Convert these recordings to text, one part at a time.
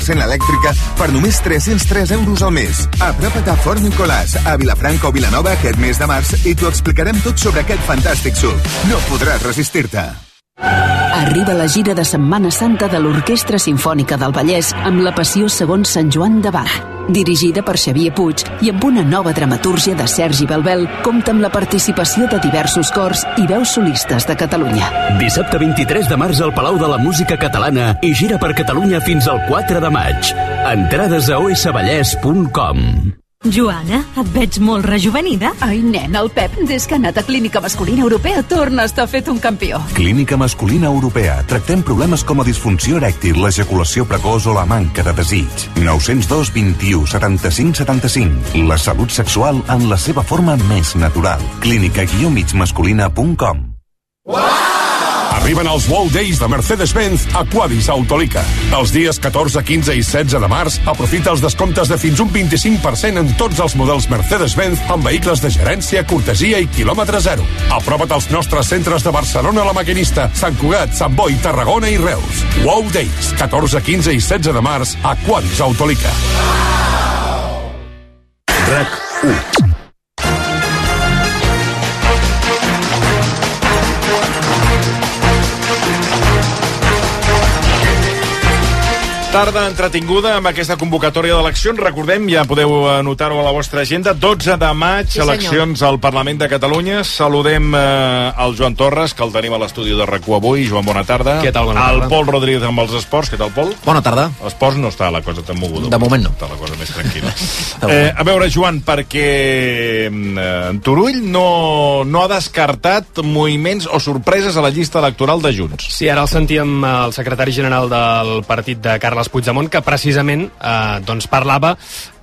100% elèctrica per només 303 euros al mes. Apropa't a Fort Nicolàs, a Vilafranca o Vilanova aquest mes de març i t'ho explicarem tot sobre aquest fantàstic SUV. No podràs resistir-te. Arriba la gira de Setmana Santa de l'Orquestra Simfònica del Vallès amb la Passió segons Sant Joan de Bach. Dirigida per Xavier Puig i amb una nova dramatúrgia de Sergi Belbel, compta amb la participació de diversos cors i veus solistes de Catalunya. Dissabte 23 de març al Palau de la Música Catalana i gira per Catalunya fins al 4 de maig. Entrades a osvallès.com. Joana, et veig molt rejuvenida. Ai, nen, el Pep, des que ha anat a Clínica Masculina Europea, torna a estar fet un campió. Clínica Masculina Europea. Tractem problemes com la disfunció erèctil, l'ejaculació precoç o la manca de desig. 902 21 75 75. La salut sexual en la seva forma més natural. clínica-migmasculina.com. Arriben els Wow Days de Mercedes-Benz a Quadis Autolica. Els dies 14, 15 i 16 de març aprofita els descomptes de fins un 25% en tots els models Mercedes-Benz amb vehicles de gerència, cortesia i quilòmetre zero. Apropa't als nostres centres de Barcelona, La Maquinista, Sant Cugat, Sant Boi, Tarragona i Reus. Wow Days, 14, 15 i 16 de març a Quadis Autolica. RAC 1. Tarda entretinguda amb aquesta convocatòria d'eleccions. Recordem, ja podeu anotar-ho a la vostra agenda, 12 de maig, sí, eleccions al Parlament de Catalunya. Saludem el Joan Torres, que el tenim a l'estudi de RAC1 avui. Joan, bona tarda. Què tal, bona tarda. El Pol Rodríguez amb els esports. Què tal, Pol? Bona tarda. L'esports no està la cosa tan moguda. De moment no. Està la cosa més tranquil·la. A veure, Joan, perquè Turull no ha descartat moviments o sorpreses a la llista electoral de Junts. Sí, ara el sentíem el secretari general del partit de Carles Puigdemont, que precisament doncs parlava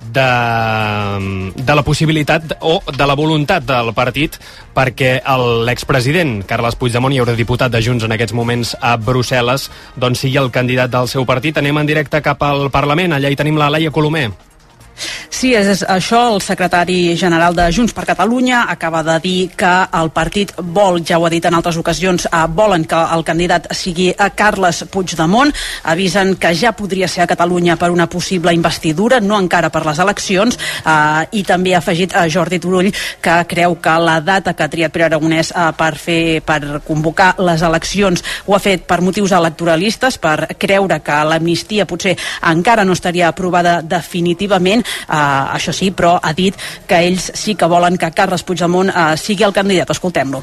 de la possibilitat o de la voluntat del partit perquè l'expresident Carles Puigdemont i eurodiputat de Junts en aquests moments a Brussel·les doncs sigui el candidat del seu partit. Anem en directe cap al Parlament. Allà hi tenim la Laia Colomer. Sí, és això. El secretari general de Junts per Catalunya acaba de dir que el partit vol, ja ho ha dit en altres ocasions, volen que el candidat sigui Carles Puigdemont. Avisen que ja podria ser a Catalunya per una possible investidura, no encara per les eleccions, i també ha afegit a Jordi Turull que creu que la data que ha triat Pere Aragonès per convocar les eleccions ho ha fet per motius electoralistes, per creure que l'amnistia potser encara no estaria aprovada definitivament. Això sí, però ha dit que ells sí que volen que Carles Puigdemont sigui el candidat. Escoltem-lo.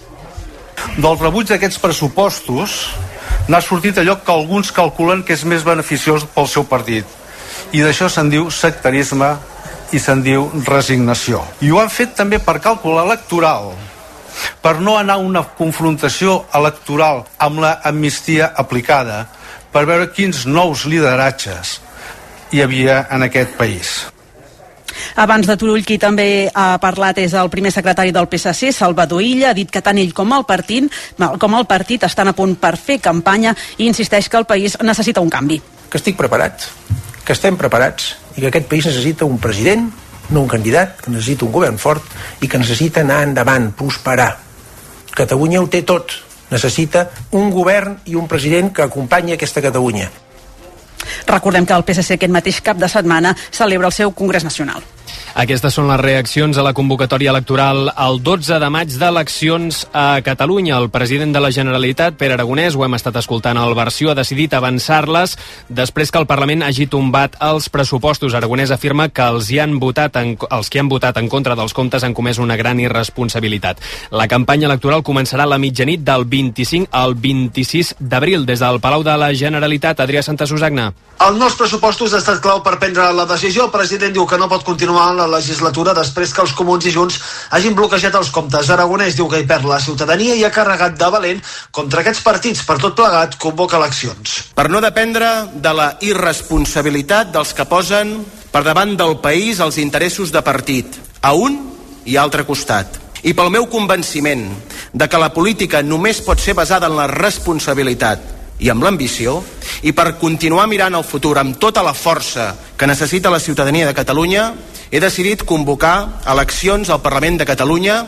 Del rebuig d'aquests pressupostos n'ha sortit allò que alguns calculen que és més beneficiós pel seu partit, i d'això se'n diu sectarisme i se'n diu resignació. I ho han fet també per càlcul electoral, per no anar a una confrontació electoral amb la amnistia aplicada, per veure quins nous lideratges hi havia en aquest país. Abans de Turull, qui també ha parlat és el primer secretari del PSC, Salvador Illa. Ha dit que tant ell com el partit estan a punt per fer campanya i insisteix que el país necessita un canvi. Que estic preparat, que estem preparats i que aquest país necessita un president, no un candidat, que necessita un govern fort i que necessita anar endavant, prosperar. Catalunya ho té tot. Necessita un govern i un president que acompanyi aquesta Catalunya. Recordem que el PSC aquest mateix cap de setmana celebra el seu Congrés Nacional. Aquestes són les reaccions a la convocatòria electoral el 12 de maig d'eleccions a Catalunya. El president de la Generalitat, Pere Aragonès, ho hem estat escoltant al Versió, ha decidit avançar-les després que el Parlament hagi tombat els pressupostos. Aragonès afirma que els que han votat en contra dels comptes han comès una gran irresponsabilitat. La campanya electoral començarà a la mitjanit del 25 al 26 d'abril. Des del Palau de la Generalitat, Adrià Santasusagna. Els nous pressupostos ha estat clau per prendre la decisió. El president diu que no pot continuar en la legislatura després que els Comuns i Junts hagin bloquejat els comptes. Aragonès diu que hi perd la ciutadania i ha carregat de valent contra aquests partits. Per tot plegat, convoca eleccions. Per no dependre de la irresponsabilitat dels que posen per davant del país els interessos de partit, a un i altre costat. I pel meu convenciment de que la política només pot ser basada en la responsabilitat i amb l'ambició, i per continuar mirant el futur amb tota la força que necessita la ciutadania de Catalunya, he decidit convocar eleccions al Parlament de Catalunya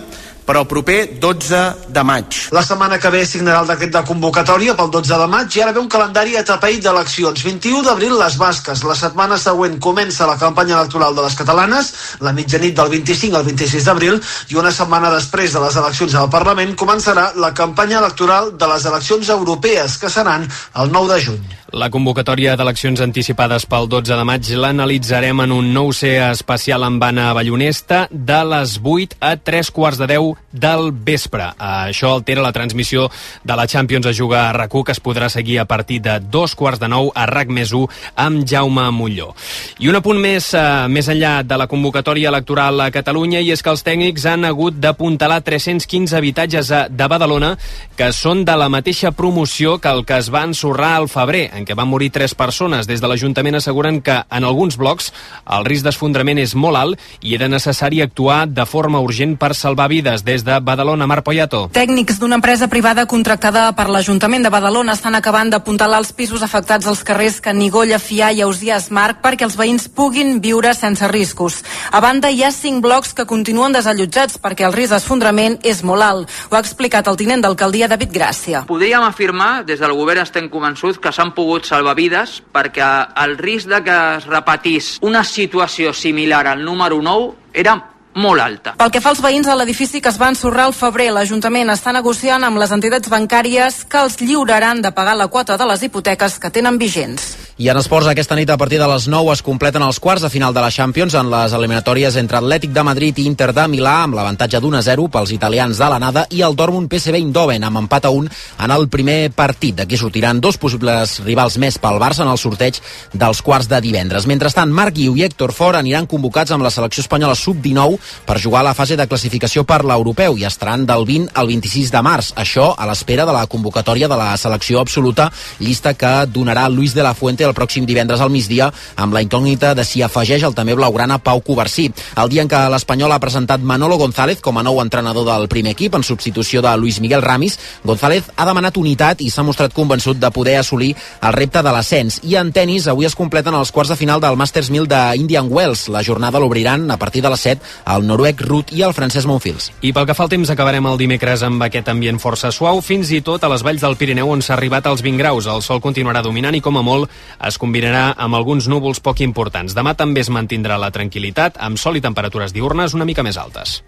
però el proper 12 de maig. La setmana que ve signarà el decret de convocatòria pel 12 de maig i ara ve un calendari atapeït d'eleccions. 21 d'abril les basques, la setmana següent comença la campanya electoral de les catalanes, la mitjanit del 25 al 26 d'abril, i una setmana després de les eleccions al Parlament començarà la campanya electoral de les eleccions europees, que seran el 9 de juny. La convocatòria d'eleccions anticipades pel 12 de maig l'analitzarem en un nou ser especial amb Anna Ballonesta de les 8 a 3:15 del vespre. Això altera la transmissió de la Champions a jugar a RAC1, que es podrà seguir a partir de 8:45 a RAC+1 amb Jaume Molló. I un apunt més enllà de la convocatòria electoral a Catalunya, i és que els tècnics han hagut d'apuntalar 315 habitatges de Badalona que són de la mateixa promoció que el que es va ensorrar al febrer, en què van morir 3 persones. Des de l'Ajuntament asseguren que en alguns blocs el risc d'esfondrament és molt alt i era necessari actuar de forma urgent per salvar vides. Des de Badalona, Mar Poyato. Tècnics d'una empresa privada contractada per l'Ajuntament de Badalona estan acabant d'apuntalar els pisos afectats als carrers Canigó, Llefià i Ausiàs Marc perquè els veïns puguin viure sense riscos. A banda, hi ha 5 blocs que continuen desallotjats perquè el risc d'esfondrament és molt alt. Ho ha explicat el tinent d'alcaldia David Gràcia. Podríem afirmar, des del govern estem convençuts, que s'han pogut salvar vides perquè el risc de que es repetís una situació similar al número 9 era molt alta. Pel que fa als veïns de l'edifici que es va ensorrar al febrer, l'Ajuntament està negociant amb les entitats bancàries que els lliuraran de pagar la quota de les hipoteques que tenen vigents. I en esports, aquesta nit a partir de les 9 es completen els quarts de final de la Champions en les eliminatòries entre Atlètic de Madrid i Inter de Milà, amb l'avantatge d'1-0 pels italians de l'anada, i el Dortmund PSV Eindhoven amb empat a 1 en el primer partit. D'aquí sortiran 2 possibles rivals més pel Barça en el sorteig dels quarts de divendres. Mentrestant, Marc Guiu i Héctor Fort aniran convocats amb la selecció espanyola sub-19 per jugar a la fase de classificació per l'europeu i estaran del 20 al 26 de març. Això a l'espera de la convocatòria de la selecció absoluta, llista que donarà Luis de la Fuente el pròxim divendres al migdia, amb la incògnita de si afegeix el també blaugrana Pau Covarsí. El dia en què l'Espanyol ha presentat Manolo González com a nou entrenador del primer equip en substitució de Luis Miguel Ramis, González ha demanat unitat i s'ha mostrat convençut de poder assolir el repte de l'ascens. I en tennis, avui es completen els quarts de final del Masters 1000 d'Indian Wells. La jornada l'obriran a partir de les 7 el noruec Ruth i el francès Monfils. I pel que fa al temps, acabarem el dimecres amb aquest ambient força suau, fins i tot a les valls del Pirineu, on s'ha arribat als 20 graus. El sol continuarà dominant i, com a molt, es combinarà amb alguns núvols poc importants. Demà també es mantindrà la tranquil·litat, amb sol i temperatures diürnes una mica més altes.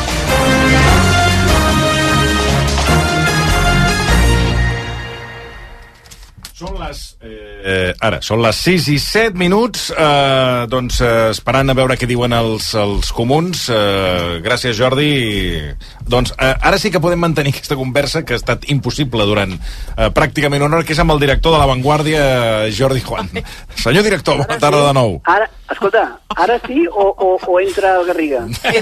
Són les 6 i 7 minuts, esperant a veure què diuen els comuns. Gràcies, Jordi. Ara sí que podem mantenir aquesta conversa, que ha estat impossible durant pràcticament una hora, que és amb el director de La Vanguardia, Jordi Juan. Senyor director, bona tarda de nou. Escolta, ara sí o entra el Garriga?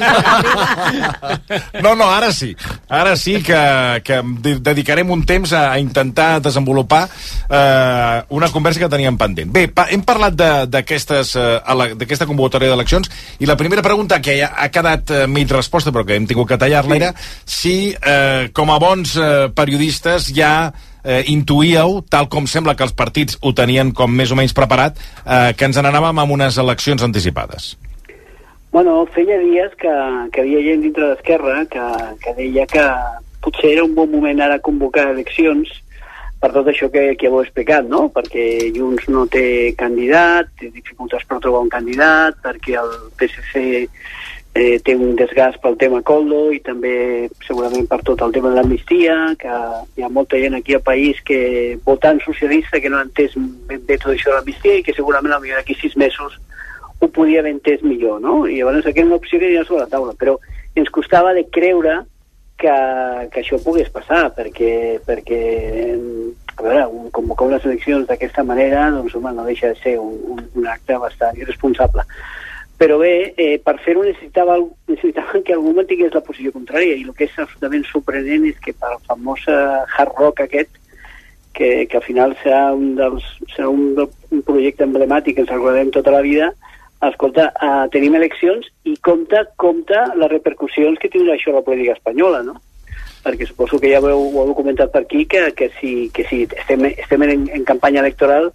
No, ara sí. Ara sí que dedicarem un temps a intentar desenvolupar una conversa que teníem pendent. Bé, hem parlat d'aquesta convocatòria d'eleccions i la primera pregunta, que ha quedat mig resposta però que hem tingut que tallar-la, era si com a bons periodistes ja intuíeu, tal com sembla que els partits ho tenien com més o menys preparat, que ens n'anàvem amb unes eleccions anticipades. Bueno, feia dies que havia gent dintre d'Esquerra que deia que potser era un bon moment ara convocar eleccions per tot això que heu explicat, no? Perquè Junts no té candidat, té dificultats per trobar un candidat, perquè el PSC té un desgast pel tema Koldo i també segurament per tot el tema de l'amnistia, que hi ha molta gent aquí al país que votant socialista que no ha entès ben bé tot això de l'amnistia i que segurament potser d'aquí 6 mesos ho podia haver entès millor, no? I llavors aquesta era una opció que hi havia sobre la taula, però ens costava de creure que això pogués passar, perquè a veure, convocar unes eleccions d'aquesta manera, doncs, home, no deixa de ser un acte bastant irresponsable. Però bé, per fer-ho necessitaven que algú mantingués la posició contrària, i el que és absolutament sorprenent és que per el famós hard rock aquest, que al final serà un projecte emblemàtic que ens recordarem tota la vida, escolta, tenim eleccions i compta les repercussions que tindrà això a la política espanyola, no? Perquè suposo que ja ho heu comentat per aquí, que si estem en campanya electoral,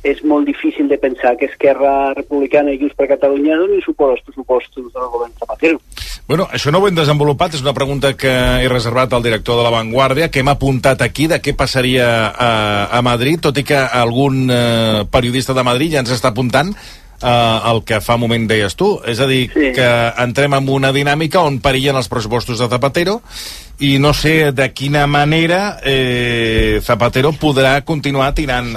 és molt difícil de pensar que Esquerra Republicana i Junts per Catalunya donin suport als pressupostos del govern Zapatero. Bueno, això no ho hem desenvolupat, és una pregunta que he reservat al director de La Vanguardia, que hem apuntat aquí de què passaria a Madrid, tot i que algun periodista de Madrid ja ens està apuntant el que fa un moment deies tu, és a dir, que entrem en una dinàmica on perillen els pressupostos de Zapatero i no sé de quina manera Zapatero podrà continuar tirant...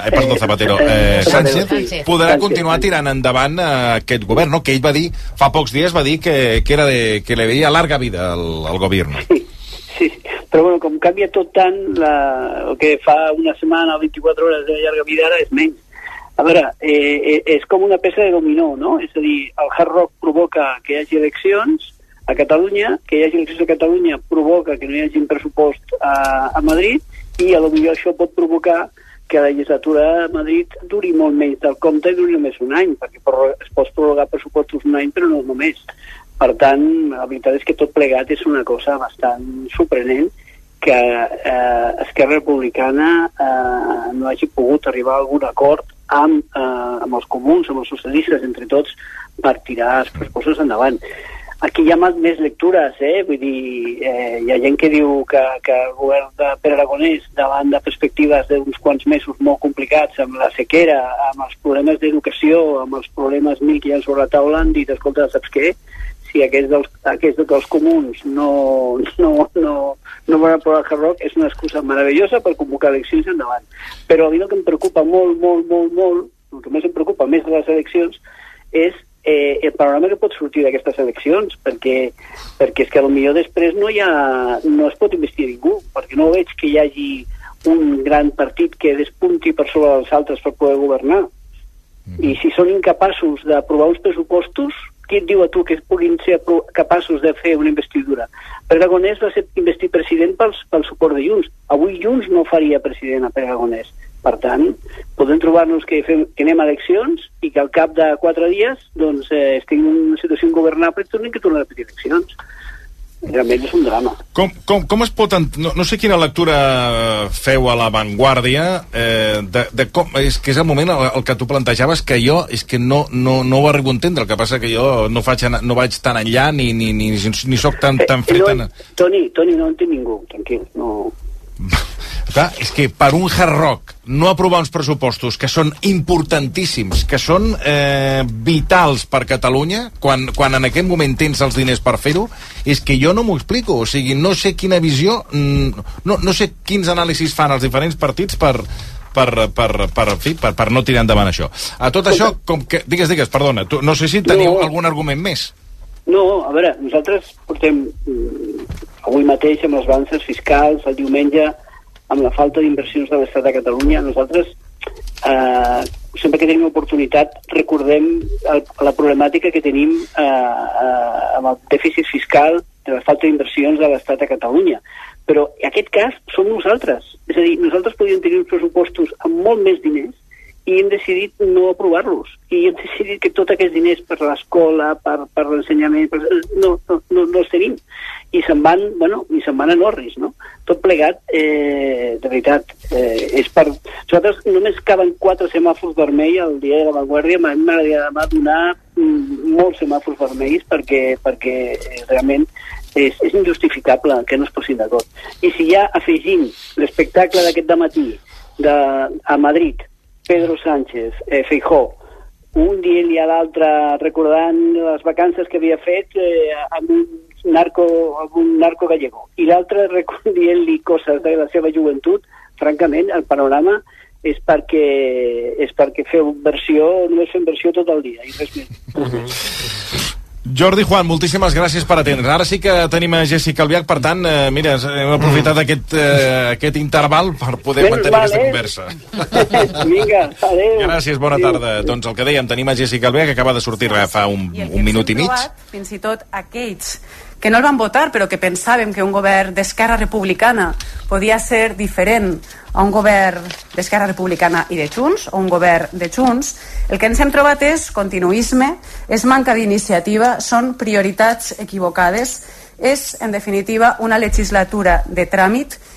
Sánchez podrà continuar tirant endavant aquest govern, no? Que ell va dir, fa pocs dies va dir que le veia larga vida al govern. Sí, però bueno, com canvia tot tant, el que fa una setmana o 24 hores de llarga vida ara és menys. A veure, és com una peça de dominó, no? És a dir, el Hard Rock provoca que hi hagi eleccions a Catalunya, que hi hagi eleccions a Catalunya provoca que no hi hagi un pressupost a Madrid, i potser això pot provocar que la legislatura a Madrid duri molt menys del compte i duri només un any, perquè es pot prorrogar pressupostos un any, però no només. Per tant, la veritat és que tot plegat és una cosa bastant sorprenent, que Esquerra Republicana no hagi pogut arribar a algun acord amb els comuns, amb els socialistes, entre tots, per tirar els pressupostos endavant. Aquí hi ha més lectures, vull dir, hi ha gent que diu que el govern de Pere Aragonès, davant de perspectives d'uns quants mesos molt complicats, amb la sequera, amb els problemes d'educació, amb els problemes mil que hi ha sobre la taula, han dit, escolta, saps què? Si aquests dels comuns no van aprovar el Hard Rock, és una excusa meravellosa per convocar eleccions endavant. Però a mi el que em preocupa molt, el que més em preocupa més de les eleccions és el panorama que pot sortir d'aquestes eleccions, perquè és que potser després no es pot investir ningú, perquè no veig que hi hagi un gran partit que despunti per sobre dels altres per poder governar. I si són incapaços d'aprovar uns pressupostos, qui et diu a tu que puguin ser capaços de fer una investidura? Pere Aragonès va ser investit president pel suport de Junts. Avui Junts no faria president a Pere Aragonès. Per tant, podem trobar-nos que anem a eleccions i que al cap de 4 dies estigui en una situació ingovernable i tornem que tornar a repetir eleccions. Realment és un drama. Com es pot... No sé quina lectura feu a La Vanguardia de com... És que és el moment el que tu plantejaves, que jo és que no ho arribo a entendre. El que passa que jo no vaig tan enllà ni soc tan fred... Toni, no entenc ningú, tranquil, no... Clar, és que per un Hard Rock no aprovar uns pressupostos que són importantíssims, que són vitals per Catalunya, quan en aquest moment tens els diners per fer-ho, és que jo no m'ho explico. O sigui, no sé quina visió, no sé quins anàlisis fan els diferents partits per no tirar endavant això. A tot això, digues, perdona, no sé si teniu algun argument més. No, a veure, nosaltres portem avui mateix amb les balances fiscals, el diumenge amb la falta d'inversions de l'Estat a Catalunya, nosaltres sempre que tenim oportunitat recordem la problemàtica que tenim amb el dèficit fiscal de la falta d'inversions de l'Estat a Catalunya. Però en aquest cas som nosaltres. És a dir, nosaltres podríem tenir uns pressupostos amb molt més diners i hem decidit no aprovar-los. I hem decidit que tots aquests diners per l'escola, per l'ensenyament, no els tenim. I se'n van a Norris, no? Tot plegat, de veritat, és per... Nosaltres només caben 4 semàfors vermells al dia de La Vanguardia, a mi m'agradaria demà donar molts semàfors vermells perquè realment és injustificable que no es posin d'acord. I si ja afegim l'espectacle d'aquest dematí a Madrid, Pedro Sánchez, Feijóo, un dient-li a l'altre recordant les vacances que havia fet amb un narco gallego, i l'altre dient-li coses de la seva joventut, francament, el panorama és perquè feu només fem versió tot el dia, i res més. Jordi, Juan, moltíssimes gràcies per atendre. Ara sí que tenim a Jessica Albiach, per tant, mira, hem aprofitat aquest interval per poder mantenir aquesta conversa. Vinga, adéu. Gràcies, bona tarda. Doncs el que dèiem, tenim a Jessica Albiach, que acaba de sortir fa un minut i mig. Fins i tot aquells que no el van votar, però que pensàvem que un govern d'Esquerra Republicana podia ser diferent a un govern d'Esquerra Republicana i de Junts, o un govern de Junts, el que ens hem trobat és continuisme, és manca d'iniciativa, són prioritats equivocades, és, en definitiva, una legislatura de tràmit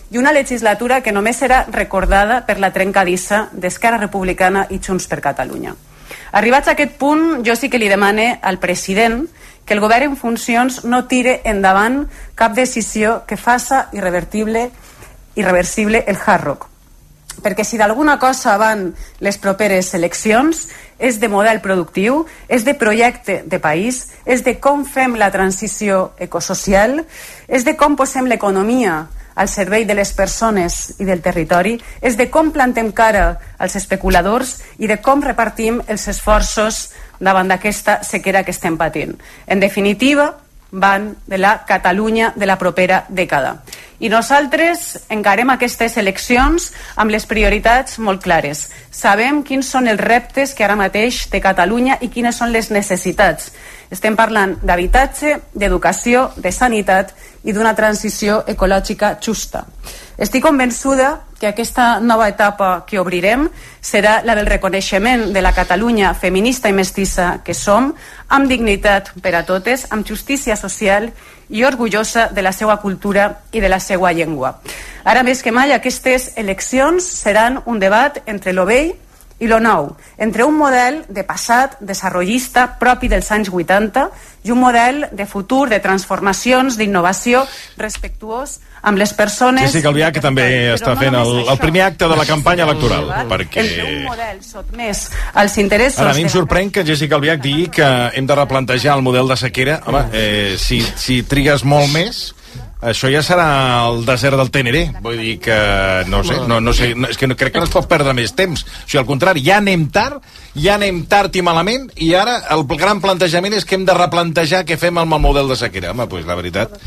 i una legislatura que només serà recordada per la trencadissa d'Esquerra Republicana i Junts per Catalunya. Arribats a aquest punt, jo sí que li demane al president que el govern en funcions no tire endavant cap decisió que faça irreversible el Hard Rock. Perquè si d'alguna cosa van les properes eleccions és de model productiu, és de projecte de país, és de com fem la transició ecosocial, és de com posem l'economia al servei de les persones i del territori, és de com plantem cara als especuladors i de com repartim els esforços davant d'aquesta sequera que estem patint. En definitiva, van de la Catalunya de la propera dècada. I nosaltres encarem aquestes eleccions amb les prioritats molt clares. Sabem quins són els reptes que ara mateix té Catalunya i quines són les necessitats. Estem parlant d'habitatge, d'educació, de sanitat i d'una transició ecològica justa. Estic convençuda que aquesta nova etapa que obrirem serà la del reconeixement de la Catalunya feminista i mestissa que som, amb dignitat per a totes, amb justícia social i orgullosa de la seva cultura i de la seva llengua. Ara més que mai aquestes eleccions seran un debat entre lo vell i lo nou, entre un model de passat desarrollista propi dels anys 80 i un model de futur, de transformacions, d'innovació respectuós amb les persones... Sí, Calvià, que també està fent el primer acte de la campanya electoral, perquè... Entre un model sotmès als interessos... Ara, a mi em sorprèn que Jessica Albiach digui que hem de replantejar el model de sequera. Home, si trigues molt més, això ja serà el desert del Teneré. Vull dir que, no sé, és que crec que no es pot perdre més temps. O sigui, al contrari, ja anem tard i malament, i ara el gran plantejament és que hem de replantejar què fem amb el model de sequera. Home, doncs la veritat...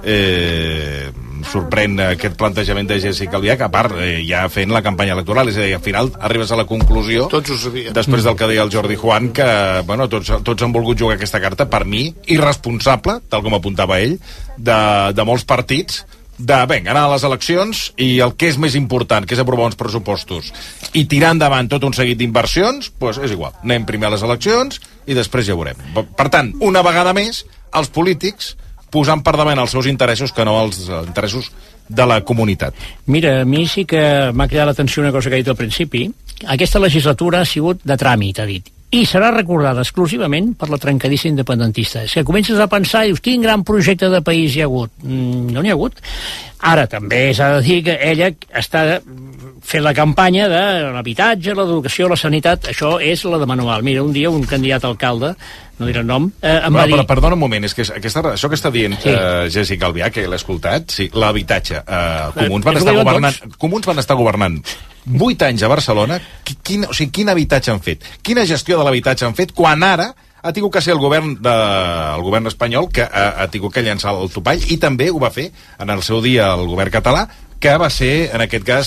sorprèn aquest plantejament de Jessica Albiach, a part ja fent la campanya electoral, és a dir, al final arribes a la conclusió, després del que deia el Jordi Juan, que bueno, tots han volgut jugar aquesta carta, per mi, irresponsable, tal com apuntava ell, de molts partits, anar a les eleccions i el que és més important, que és aprovar uns pressupostos i tirar endavant tot un seguit d'inversions, doncs és igual, anem primer a les eleccions i després ja veurem. Per tant, una vegada més, els polítics posant per davant els seus interessos que no els interessos de la comunitat. Mira, a mi sí que m'ha cridat l'atenció una cosa que ha dit al principi. Aquesta legislatura ha sigut de tràmit, ha dit, i serà recordada exclusivament per la trencadissa independentista. És que comences a pensar i dius, quin gran projecte de país hi ha hagut. No n'hi ha hagut. Ara, també s'ha de dir que ella està fent la campanya de l'habitatge, l'educació, la sanitat. Això és la de manual. Mira, un dia un candidat a alcalde, no diré el nom, em va dir... Però perdona un moment, és que això que està dient Jessica Albiach, que l'he escoltat, sí, l'habitatge. Comuns van estar governant 8 anys a Barcelona. Quin habitatge han fet? Quina gestió de l'habitatge han fet quan ara ha tingut que ser el govern espanyol que ha tingut que llançar el topall, i també ho va fer en el seu dia el govern català, que va ser, en aquest cas,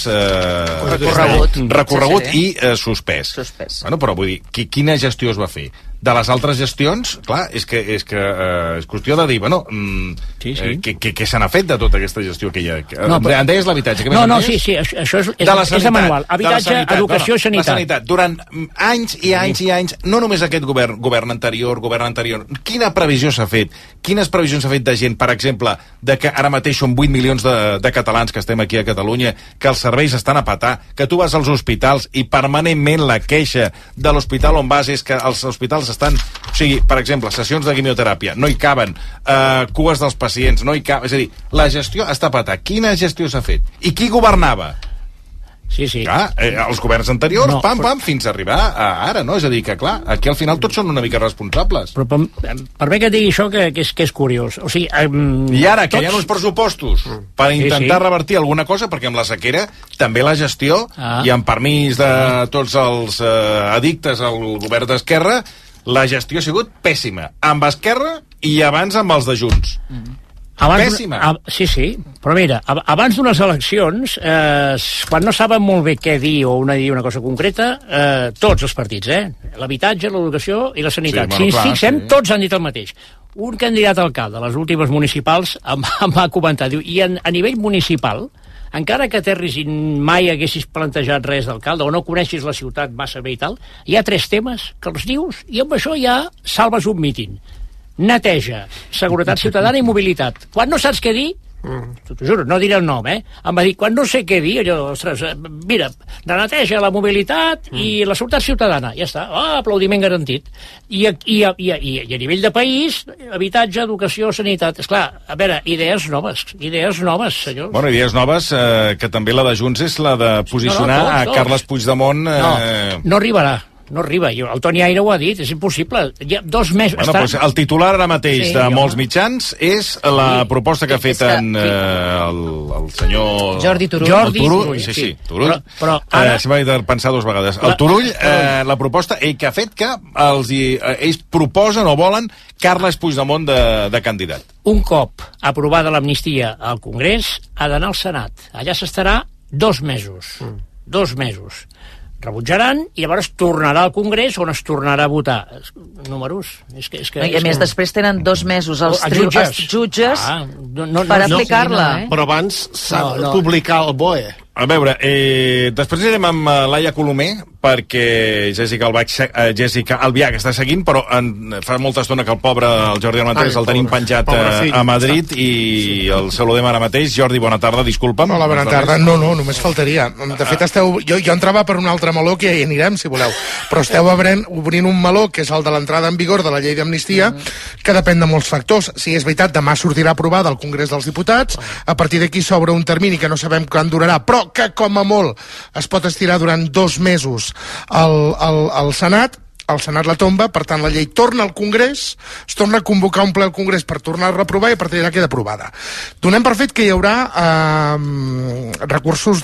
recorregut i suspès. Bueno, però vull dir, quina gestió es va fer? De les altres gestions, clar, és qüestió de dir, bueno, què se n'ha fet de tota aquesta gestió que hi ha? En deies l'habitatge, què més en deies? Sí, això és de manual. Habitatge, educació, sanitat. La sanitat, durant anys i anys i anys, no només aquest govern anterior, quina previsió s'ha fet? Quines previsions s'ha fet de gent, per exemple, de que ara mateix són 8 milions de catalans que estem aquí a Catalunya, que els serveis estan a petar, que tu vas als hospitals i permanentment la queixa de l'hospital on vas és que els hospitals estan... O sigui, per exemple, sessions de quimioteràpia, no hi caben, cues dels pacients, no hi caben... És a dir, la gestió està a petar. Quina gestió s'ha fet? I qui governava? Sí. Clar, els governs anteriors, fins a arribar a ara, no? És a dir, que clar, aquí al final tots són una mica responsables. Però per bé que et digui això, que és curiós. O sigui, I ara, que hi ha uns pressupostos per intentar revertir alguna cosa, perquè amb la sequera també la gestió, i amb permís de tots els addictes al govern d'Esquerra, la gestió ha sigut pèssima. Amb Esquerra i abans amb els de Junts. Pèssima. Sí, però mira, abans d'unes eleccions, quan no saben molt bé què dir o una cosa concreta, tots els partits, l'habitatge, l'educació i la sanitat, si ens fixem, tots han dit el mateix. Un candidat a alcalde, a les últimes municipals, em va comentar, diu, i a nivell municipal, encara que aterris i mai haguessis plantejat res d'alcalde o no coneixis la ciutat massa bé i tal, hi ha 3 temes que els dius i amb això ja salves un míting. Neteja, seguretat ciutadana i mobilitat. Quan no saps què dir, t'ho juro, no diré el nom, em va dir, quan no sé què dir, allò, ostres, mira, de neteja la mobilitat i la seguretat ciutadana, ja està, aplaudiment garantit. I a nivell de país, habitatge, educació, sanitat, esclar, a veure, idees noves, senyors. Bueno, idees noves, que també la de Junts és la de posicionar a Carles Puigdemont... No arribarà. No arriba, el Toni Aire ho ha dit, és impossible. Hi ha 2 mesos... Bueno, doncs el titular ara mateix de molts mitjans és la proposta que ha fet el senyor... Jordi Turull. Turull. Sí, Turull. Però ara... Se m'ha de pensar 2 vegades. El Turull, la proposta que ha fet que ells proposen o volen Carles Puigdemont de candidat. Un cop aprovada l'amnistia al Congrés, ha d'anar al Senat. Allà s'estarà 2 mesos. 2 mesos. Rebutjaran i llavors tornarà al Congrés on es tornarà a votar. Números. I a més, després tenen 2 mesos els jutges per aplicar-la. Però abans s'ha de publicar el BOE. A veure, després anirem amb Laia Colomer, perquè Jessica Albiach està seguint, però fa molta estona que el pobre el Jordi Armenteres el tenim penjat a Madrid i el saludem ara mateix. Jordi, bona tarda, disculpa'm. Hola, bona tarda. No, només faltaria. De fet, jo entrava per un altre meló que ja hi anirem, si voleu, però esteu obrint un meló, que és el de l'entrada en vigor de la llei d'amnistia, que depèn de molts factors. Si és veritat, demà sortirà aprovada al Congrés dels Diputats, a partir d'aquí s'obre un termini que no sabem quan durarà, però que com a molt es pot estirar durant 2 mesos al Senat. El Senat la tomba, per tant la llei torna al Congrés, es torna a convocar un ple al Congrés per tornar a reprovar i a partir d'ara queda aprovada. Donem per fet que hi haurà recursos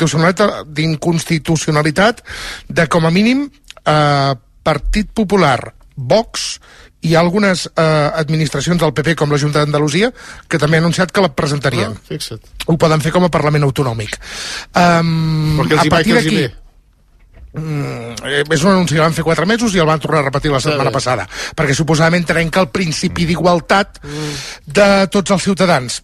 d'inconstitucionalitat de com a mínim Partit Popular, Vox i algunes administracions del PP com la Junta d'Andalusia que també ha anunciat que la presentarien. Ho poden fer com a Parlament Autonòmic. A partir d'aquí és un anunci que van fer 4 mesos i el van tornar a repetir la setmana passada, perquè suposadament trenca el principi d'igualtat de tots els ciutadans.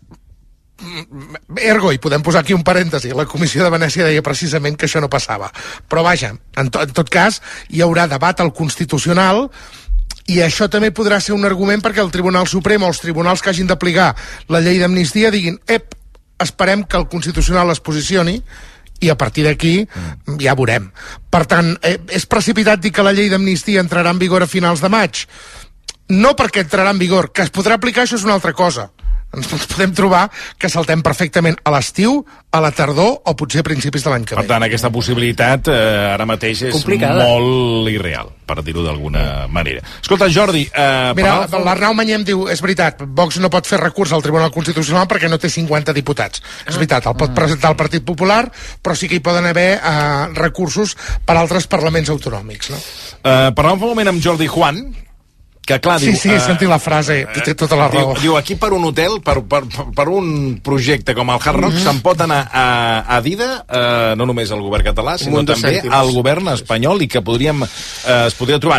Ergo, i podem posar aquí un parèntesi, la Comissió de Venècia deia precisament que això no passava, però vaja, en tot cas hi haurà debat al Constitucional i això també podrà ser un argument perquè el Tribunal Suprem o els tribunals que hagin d'aplicar la llei d'amnistia diguin, esperem que el Constitucional es posicioni i a partir d'aquí ja veurem. Per tant, és precipitat dir que la llei d'amnistia entrarà en vigor a finals de maig? No perquè entrarà en vigor, que es podrà aplicar, això és una altra cosa. Ens podem trobar que saltem perfectament a l'estiu, a la tardor o potser a principis de l'any que ve. Per tant, aquesta possibilitat ara mateix és molt irreal, per dir-ho d'alguna manera. Escolta, Jordi... Mira, l'Arnau Manyem diu, és veritat, Vox no pot fer recurs al Tribunal Constitucional perquè no té 50 diputats. És veritat, el pot presentar el Partit Popular, però sí que hi poden haver recursos per altres parlaments autonòmics. No? Parlàvem un moment amb Jordi Juan, que clar, diu... Sí, he sentit la frase, té tota la raó. Diu, aquí per un hotel, per un projecte com el Hard Rock, se'n pot anar a dida, no només al govern català, sinó també al govern espanyol, i que es podria trobar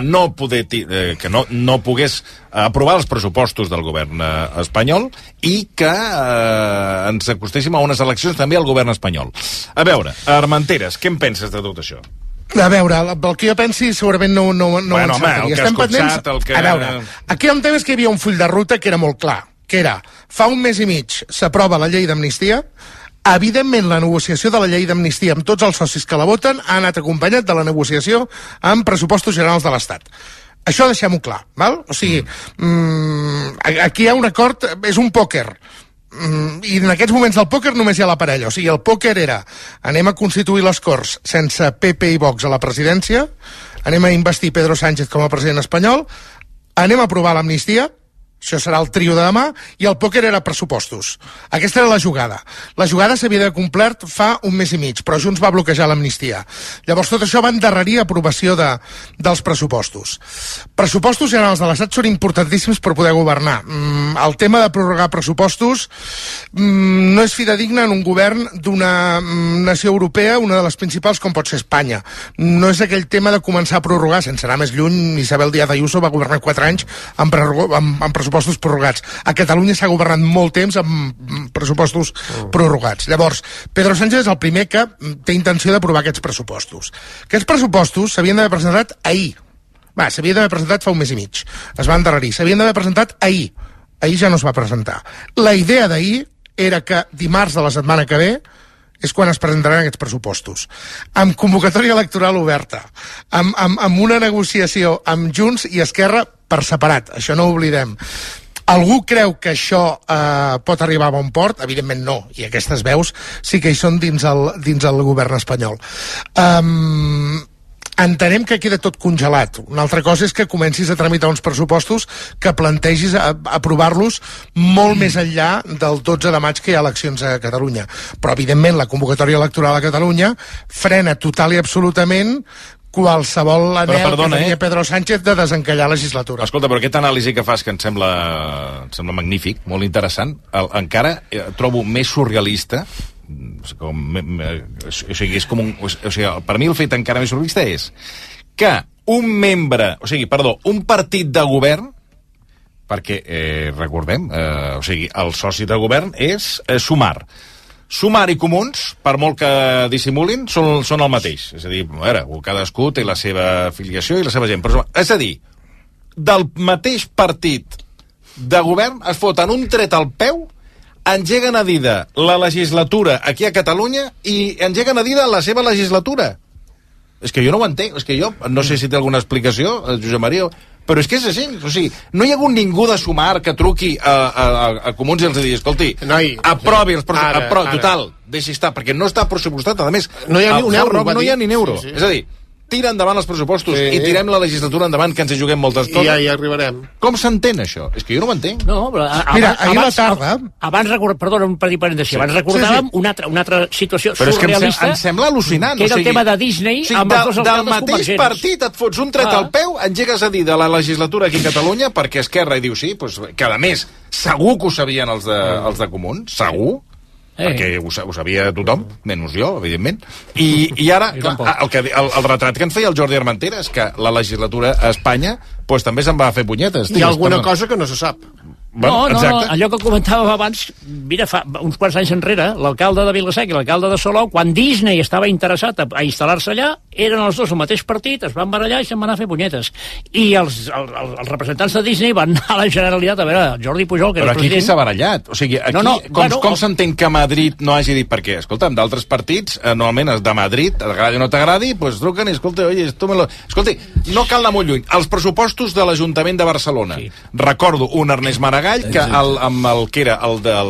que no pogués aprovar els pressupostos del govern espanyol i que ens acostéssim a unes eleccions també al govern espanyol. A veure, Armenteres, què en penses de tot això? A veure, el que jo pensi segurament no bueno, home, el que has copsat, el que... A veure, aquí el tema és que hi havia un full de ruta que era molt clar, que era, fa un mes i mig s'aprova la llei d'amnistia, evidentment la negociació de la llei d'amnistia amb tots els socis que la voten ha anat acompanyat de la negociació amb pressupostos generals de l'Estat. Això deixem-ho clar, val? O sigui, aquí hi ha un acord, és un pòquer, i en aquests moments del pòquer només hi ha la parella, o sigui, el pòquer era anem a constituir les Corts sense PP i Vox a la presidència, anem a investir Pedro Sánchez com a president espanyol, anem a aprovar l'amnistia, això serà el trio de demà, i el pòquer era pressupostos. Aquesta era la jugada. La jugada s'havia de complert fa un mes i mig, però Junts va bloquejar l'amnistia. Llavors tot això va endarrerir aprovació dels pressupostos. Pressupostos generals de l'Estat són importantíssims per poder governar. El tema de prorrogar pressupostos no és fidedigne en un govern d'una nació europea, una de les principals com pot ser Espanya. No és aquell tema de començar a prorrogar, sense anar més lluny, Isabel Díaz Ayuso va governar 4 anys amb pressupostos prorrogats. A Catalunya s'ha governat molt temps amb pressupostos prorrogats. Llavors, Pedro Sánchez és el primer que té intenció d'aprovar aquests pressupostos. Aquests pressupostos s'havien d'haver presentat ahir. S'havien d'haver presentat fa un mes i mig. Es va endarrerir. S'havien d'haver presentat ahir. Ahir ja no es va presentar. La idea d'ahir era que dimarts de la setmana que ve és quan es presentaran aquests pressupostos. Amb convocatòria electoral oberta, amb una negociació amb Junts i Esquerra per separat, això no ho oblidem. Algú creu que això pot arribar a bon port? Evidentment no, i aquestes veus sí que hi són dins el govern espanyol. Entenem que queda tot congelat. Una altra cosa és que comencis a tramitar uns pressupostos que plantegis aprovar-los molt més enllà del 12 de maig que hi ha eleccions a Catalunya. Però, evidentment, la convocatòria electoral a Catalunya frena total i absolutament qualsevol anhel que tenia Pedro Sánchez de desencallar legislatura. Escolta, però aquest anàlisi que fas, que em sembla magnífic, molt interessant, encara trobo més surrealista. És com per mi el fet encara més surrealista és que un partit de govern, perquè recordem, el soci de govern és Sumar i Comuns, per molt que dissimulin, són el mateix. És a dir, cadascú té la seva afiliació i la seva gent. És a dir, del mateix partit de govern es foten un tret al peu, engeguen a dida la legislatura aquí a Catalunya i engeguen a dida la seva legislatura. És que jo no ho entenc, és que jo no sé si té alguna explicació, Josep Maria, però és que és així. O sigui, no hi ha hagut ningú de Sumar que truqui a Comuns i els digui, escolti, aprovi els pressupostos. Total, deixi estar, perquè no està pressupostat. A més, no hi ha ni un euro. No hi ha ni un euro. És a dir, tira endavant els pressupostos i tirem la legislatura endavant, que ens hi juguem moltes coses. I ja hi arribarem. Com s'entén això? És que jo no ho entenc. No, però mira, ahir a la tarda... Perdona, un petit parèntesi. Abans recordàvem una altra situació surrealista. Però és que em sembla al·lucinant. Que era el tema de Disney amb els dos alcaldes convergents. Del mateix partit et fots un tret al peu, engegues a dir de la legislatura aquí a Catalunya, perquè Esquerra hi diu sí, que a més segur que ho sabien els de Comuns, segur, perquè ho sabia tothom, menys jo, evidentment, i ara el retrat que ens feia el Jordi Armentera és que la legislatura a Espanya també se'n va fer punyetes. Hi ha alguna cosa que no se sap. No, allò que comentàvem abans, mira, fa uns quants anys enrere, l'alcalde de Vilaseca i l'alcalde de Salou, quan Disney estava interessat a instal·lar-se allà, eren els dos el mateix partit, es van barallar i se'n van anar a fer punyetes. I els representants de Disney van anar a la Generalitat a veure Jordi Pujol, que era el president... Però aquí qui s'ha barallat? O sigui, aquí com s'entén que Madrid no hagi dit... Perquè, escolta'm, d'altres partits, normalment de Madrid, t'agradi o no t'agradi, doncs truquen i escolta, oye, escolta, no cal anar molt lluny. Els pressupostos de l'Ajuntament de Barcelona. Recordo un Ernest Maragall que amb el que era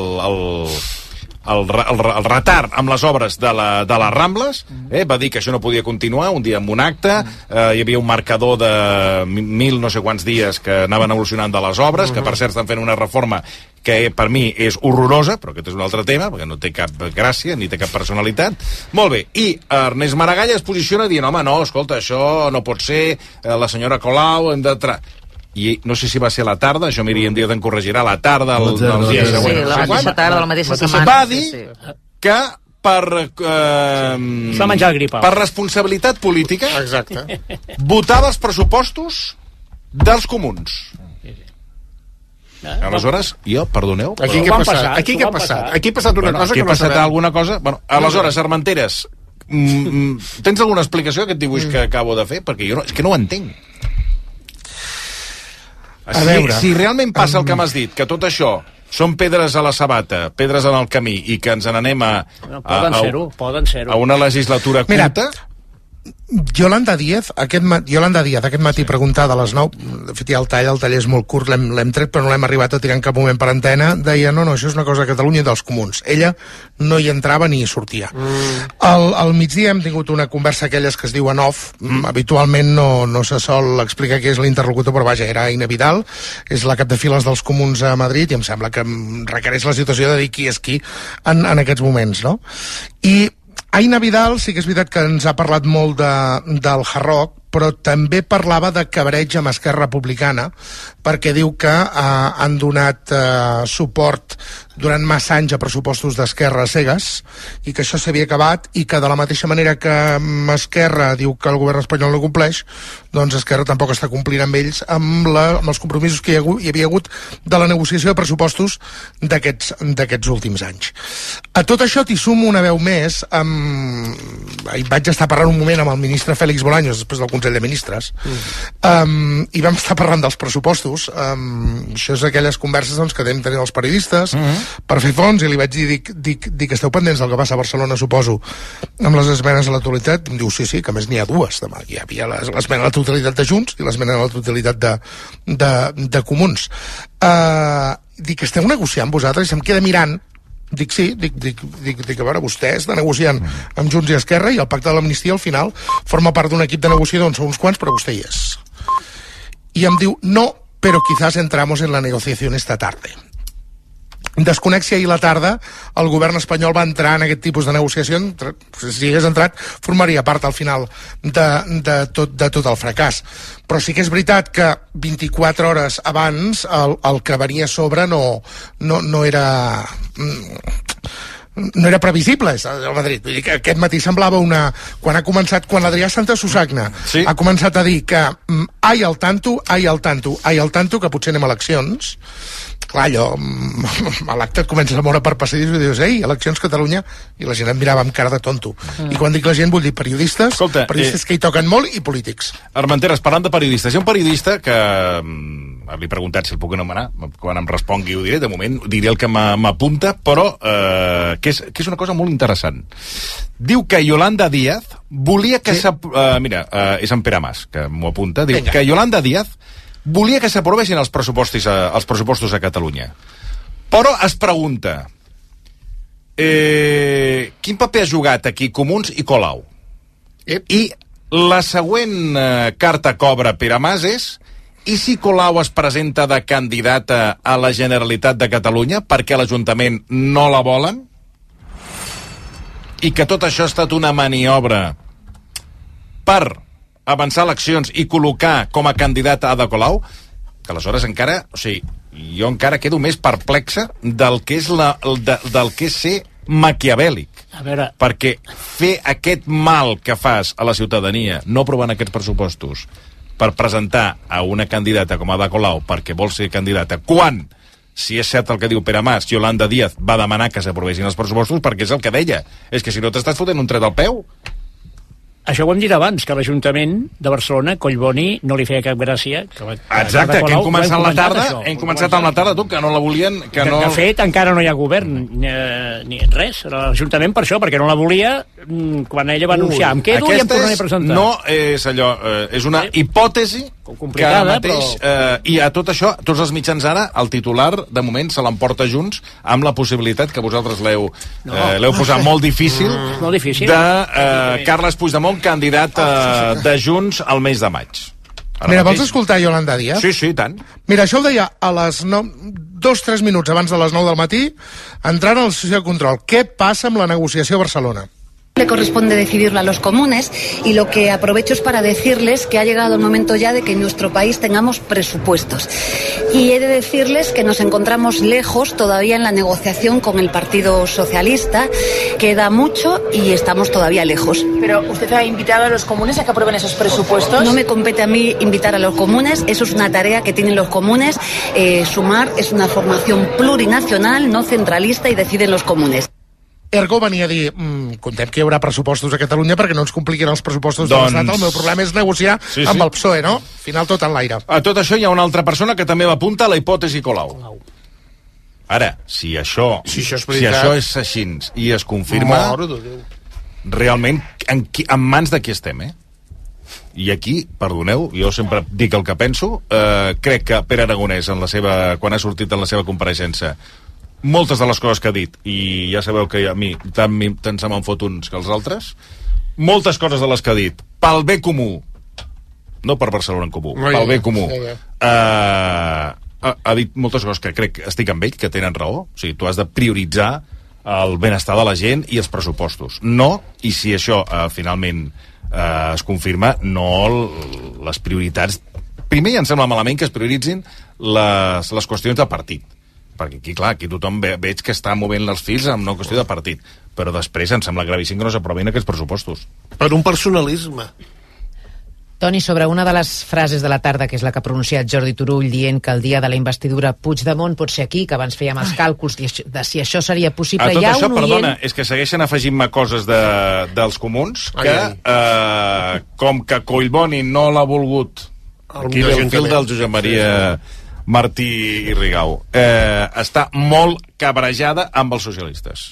el retard amb les obres de les Rambles, va dir que això no podia continuar. Un dia amb un acte hi havia un marcador de 1.000 no sé quants dies que anaven evolucionant de les obres, que per cert estan fent una reforma que per mi és horrorosa, però aquest és un altre tema, perquè no té cap gràcia ni té cap personalitat. Molt bé, i Ernest Maragall es posiciona dient, home, no, escolta, això no pot ser, la senyora Colau, hem de... I no sé si va ser a la tarda, això Míriam Díaz em corregirà, a la tarda del dia següent. Sí, la mateixa tarda, la mateixa setmana. Va dir que va menjar el gripau. Per responsabilitat política votava els pressupostos dels Comuns. Aleshores, perdoneu... Aquí què ha passat? Aquí ha passat una cosa que no sabem. Aquí ha passat alguna cosa... Aleshores, Armenteres, tens alguna explicació a aquest dibuix que acabo de fer? Perquè jo és que no ho entenc. Si realment passa el que m'has dit, que tot això són pedres a la sabata, pedres en el camí, i que ens n'anem poden ser-ho. A una legislatura curta... Yolanda Díaz aquest matí preguntada a les 9, de fet ja el tall és molt curt, l'hem tret però no l'hem arribat a tirar en cap moment per antena, deia no, això és una cosa de Catalunya i dels Comuns. Ella no hi entrava ni hi sortia. Al migdia hem tingut una conversa aquelles que es diuen off, habitualment no se sol explicar què és l'interlocutor, però vaja, era Aina Vidal, és la cap de files dels Comuns a Madrid i em sembla que requereix la situació de dir qui és qui en aquests moments, no? I Aina Vidal sí que és veritat que ens ha parlat molt del Hard Rock, però també parlava de cabreig amb Esquerra Republicana, perquè diu que han donat suport durant massa anys a pressupostos d'Esquerra cegues, i que això s'havia acabat, i que de la mateixa manera que Esquerra diu que el govern espanyol no compleix, doncs Esquerra tampoc està complint amb ells amb els compromisos que hi havia hagut de la negociació de pressupostos d'aquests últims anys. A tot això t'hi sumo una veu més. Vaig estar parlant un moment amb el ministre Félix Bolaños després del Consell de Ministres, i vam estar parlant dels pressupostos. Això és aquelles converses que vam tenir els periodistes, per fer fons, i li vaig dir que esteu pendents del que passa a Barcelona, suposo, amb les esmenes a la totalitat. Em diu, sí, que a més n'hi ha dues. Hi havia l'esmena a la totalitat de Junts i l'esmena a la totalitat de Comuns. Dic, esteu negociant vosaltres? I se'm queda mirant. Dic, sí, dic, a veure, vostè està negociant amb Junts i Esquerra, i el pacte de l'amnistia al final forma part d'un equip de negociadors, on són uns quants, però vostè hi és. I em diu, no, pero quizás entramos en la negociación esta tarde. Desconec si ahir la tarda el govern espanyol va entrar en aquest tipus de negociació. Si hagués entrat, formaria part al final de tot el fracàs. Però sí que és veritat que 24 hores abans el que venia a sobre no era previsible, el Madrid. Vull dir que aquest matí semblava quan l'Adrià Santasusagna ha començat a dir que ai al tanto, que potser anem a eleccions, clar, allò, a l'acte et comences a moure per passadís i dius, ei, eleccions Catalunya, i la gent et mirava amb cara de tonto. I quan dic la gent vull dir periodistes, periodistes que hi toquen molt, i polítics. Armenteres, parlant de periodistes, hi ha un periodista que li he preguntat si el puc anomenar, quan em respongui ho diré, de moment diré el que m'apunta, però que és una cosa molt interessant. Diu que Yolanda Díaz volia que mira, és en Pere Mas que m'ho apunta, diu que Yolanda Díaz volia que s'aprovessin els pressupostos a Catalunya. Però es pregunta quin paper ha jugat aquí Comuns i Colau? I la següent carta que obre Pere Mas és: i si Colau es presenta de candidata a la Generalitat de Catalunya perquè l'Ajuntament no la volen? I que tot això ha estat una maniobra per avançar eleccions i col·locar com a candidata Ada Colau, que aleshores encara, jo encara quedo més perplexa del que és ser maquiavèlic. A veure, perquè fer aquest mal que fas a la ciutadania no aprovant aquests pressupostos per presentar a una candidata com Ada Colau perquè vol ser candidata, quan, si és cert el que diu Pere Mas, Yolanda Díaz va demanar que s'aprovessin els pressupostos, perquè és el que deia, és que si no t'estàs fotent un tret al peu. això ho hem dit abans, que l'Ajuntament de Barcelona, Collboni, no li feia cap gràcia. Exacte, que hem començat a la tarda, que no la volien... De fet, encara no hi ha govern, ni res, l'Ajuntament per això, perquè no la volia, quan ella va anunciar, em quedo i em tornaré a presentar. No és allò, és una hipòtesi que ara mateix, i a tot això, tots els mitjans ara, el titular, de moment, se l'emporta Junts, amb la possibilitat que vosaltres l'heu posat molt difícil, de Carles Puigdemont, candidat de Junts al mes de maig. Mira, vols escoltar Yolanda Díaz? Sí, tant. Mira, això ho deia a les 2-3 minuts abans de les 9 del matí, entrant a la sessió de control. Què passa amb la negociació a Barcelona? Le corresponde decidirlo a los comunes y lo que aprovecho es para decirles que ha llegado el momento ya de que en nuestro país tengamos presupuestos. Y he de decirles que nos encontramos lejos todavía en la negociación con el Partido Socialista. Queda mucho y estamos todavía lejos. Pero usted ha invitado a los comunes a que aprueben esos presupuestos. No me compete a mí invitar a los comunes, eso es una tarea que tienen los comunes. Sumar es una formación plurinacional, no centralista, y deciden los comunes. Ergo venia a dir, contem que hi haurà pressupostos a Catalunya perquè no ens compliquin els pressupostos de l'Estat. El meu problema és negociar amb el PSOE, no? Al final tot en l'aire. A tot això hi ha una altra persona que també va apuntar la hipòtesi Colau. Ara, si això és així i es confirma, realment, en mans de qui estem, I aquí, perdoneu, jo sempre dic el que penso, crec que Pere Aragonès, quan ha sortit en la seva compareixença, moltes de les coses que ha dit, i ja sabeu que a mi tant se me'n fot uns que els altres, moltes coses de les que ha dit, pel bé comú, no per Barcelona en comú, pel bé comú, ha dit moltes coses que crec que estic amb ell, que tenen raó. O sigui, tu has de prioritzar el benestar de la gent i els pressupostos. No, i si això finalment es confirma, no les prioritats... Primer ja em sembla malament que es prioritzin les qüestions de partit, perquè aquí, clar, aquí tothom veig que està movent els fils amb una qüestió de partit, però després em sembla gravíssim que no s'aprovin aquests pressupostos. Per un personalisme. Toni, sobre una de les frases de la tarda, que és la que ha pronunciat Jordi Turull, dient que el dia de la investidura Puigdemont pot ser aquí, que abans fèiem els càlculs de si això seria possible. A tot això, perdona, és que segueixen afegint-me coses dels comuns, que com que Collboni no l'ha volgut, aquí ve el fil del Josep Maria Martí i Rigau. Està molt cabrejada amb els socialistes.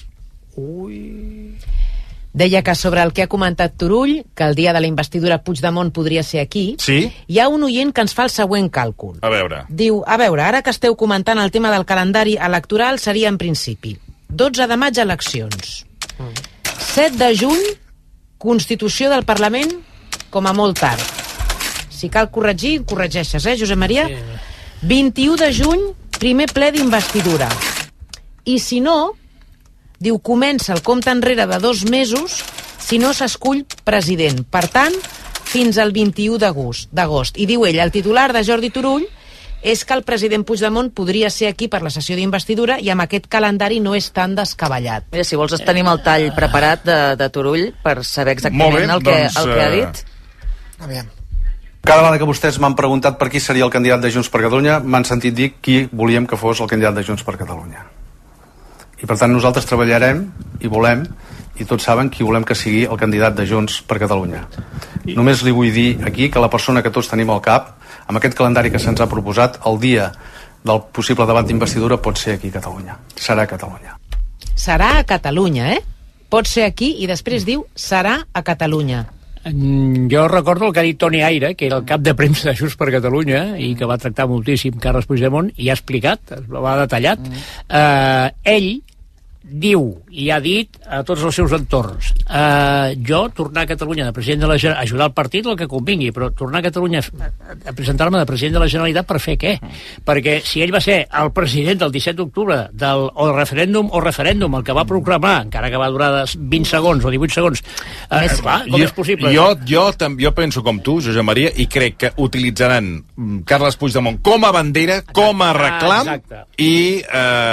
Deia que sobre el que ha comentat Turull, que el dia de la investidura Puigdemont podria ser aquí, sí? Hi ha un oient que ens fa el següent càlcul. A veure. Diu, ara que esteu comentant el tema del calendari electoral, seria en principi 12 de maig eleccions, 7 de juny Constitució del Parlament com a molt tard. Si cal corregir, corregeixes, Josep Maria? 21 de juny, primer ple d'investidura. I si no, diu, comença el compte enrere de 2 mesos si no s'escull president. Per tant, fins al 21 d'agost. I diu ell, el titular de Jordi Turull és que el president Puigdemont podria ser aquí per la sessió d'investidura i amb aquest calendari no és tan descabellat. Mira, si vols tenim el tall preparat de Turull per saber exactament el que ha dit. Cada vegada que vostès m'han preguntat per qui seria el candidat de Junts per Catalunya, m'han sentit dir qui volíem que fos el candidat de Junts per Catalunya. I per tant nosaltres treballarem i volem, i tots saben qui volem que sigui el candidat de Junts per Catalunya. Només li vull dir aquí que la persona que tots tenim al cap, amb aquest calendari que se'ns ha proposat, el dia del possible debat d'investidura pot ser aquí a Catalunya. Serà a Catalunya. Serà a Catalunya, Pot ser aquí i després diu serà a Catalunya. Jo recordo el que ha dit Toni Aire, que era el cap de premsa de Junts per Catalunya i que va tractar moltíssim Carles Puigdemont, i ha explicat, ho ha detallat. Ell diu i ha dit a tots els seus entorns, jo tornar a Catalunya de president de la Generalitat, ajudar el partit el que convingui, però tornar a Catalunya a presentar-me de president de la Generalitat per fer què? Perquè si ell va ser el president del 17 d'octubre del referèndum el que va proclamar, encara que va durar 20 segons o 18 segons, com és possible? Jo penso com tu, Josep Maria, i crec que utilitzaran Carles Puigdemont com a bandera, com a reclam, i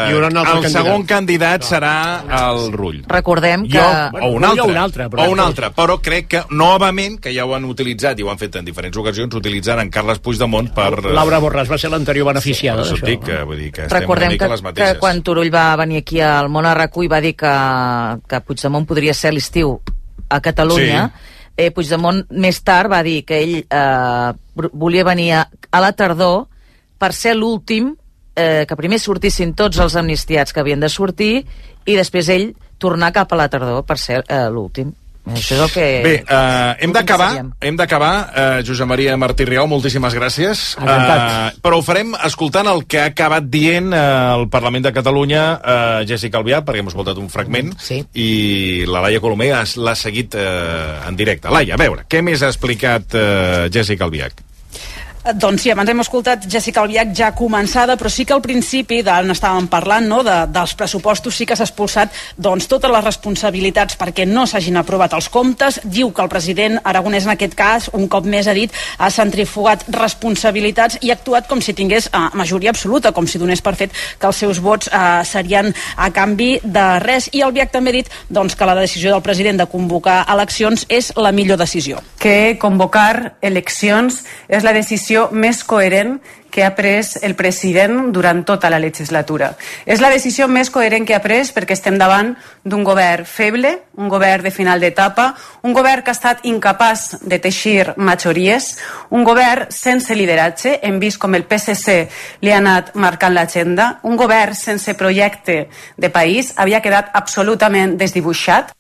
el segon candidat serà el Rull. Recordem que... O un altre, però crec que novament, que ja ho han utilitzat i ho han fet en diferents ocasions, utilitzant en Carles Puigdemont per... Laura Borràs va ser l'anterior beneficiada d'això. Vull dir que estem recordem una mica les mateixes. Que quan Turull va venir aquí al Món a RAC1 i va dir que Puigdemont podria ser l'estiu a Catalunya, Puigdemont més tard va dir que ell volia venir a la tardor per ser l'últim, que primer sortissin tots els amnistiats que havien de sortir i després ell tornar cap a la tardor per ser l'últim. Això és el que... Bé, hem d'acabar, Josep Maria Martí Rigau, moltíssimes gràcies. Però ho farem escoltant el que ha acabat dient el Parlament de Catalunya Jessica Albiach, perquè hem escoltat un fragment, i la Laia Colomer l'ha seguit en directe. Laia, a veure, què més ha explicat Jessica Albiach? Doncs sí, abans hem escoltat Jessica Albiach ja començada, però sí que al principi, d'on estàvem parlant, no, dels pressupostos, sí que s'ha expulsat totes les responsabilitats perquè no s'hagin aprovat els comptes. Diu que el president Aragonès, en aquest cas, un cop més ha dit, ha centrifugat responsabilitats i ha actuat com si tingués majoria absoluta, com si donés per fet que els seus vots serien a canvi de res. I Albiach també ha dit que la decisió del president de convocar eleccions és la millor decisió. Que convocar eleccions és la decisió més coherent que ha pres el president durant tota la legislatura. És la decisió més coherent que ha pres perquè estem davant d'un govern feble, un govern de final d'etapa, un govern que ha estat incapaç de teixir majories, un govern sense lideratge, hem vist com el PSC li ha anat marcant l'agenda, un govern sense projecte de país, havia quedat absolutament desdibuixat.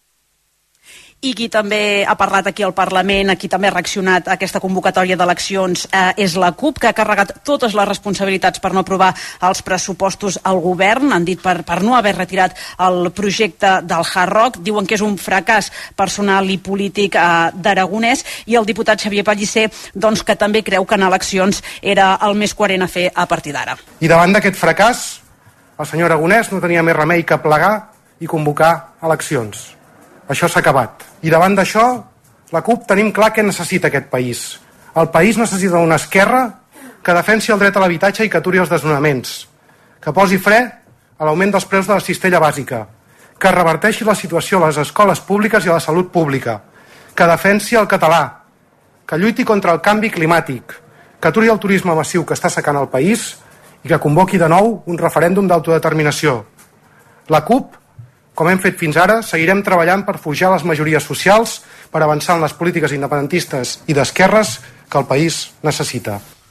I qui també ha parlat aquí al Parlament, qui també ha reaccionat a aquesta convocatòria d'eleccions és la CUP, que ha carregat totes les responsabilitats per no aprovar els pressupostos al govern. Han dit per no haver retirat el projecte del Hard Rock. Diuen que és un fracàs personal i polític d'Aragonès, i el diputat Xavier Pellicer que també creu que en eleccions era el més coherent a fer a partir d'ara. I davant d'aquest fracàs, el senyor Aragonès no tenia més remei que plegar i convocar eleccions. Això s'ha acabat. I davant d'això, la CUP tenim clar què necessita aquest país. El país necessita una esquerra que defensi el dret a l'habitatge i que aturi els desnonaments, que posi fre a l'augment dels preus de la cistella bàsica, que reverteixi la situació a les escoles públiques i a la salut pública, que defensi el català, que lluiti contra el canvi climàtic, que aturi el turisme massiu que està secant el país i que convoqui de nou un referèndum d'autodeterminació. La CUP, com hem fet fins ara, seguirem treballant per forjar les majories socials, per avançar en les polítiques independentistes i d'esquerres que el país necessita.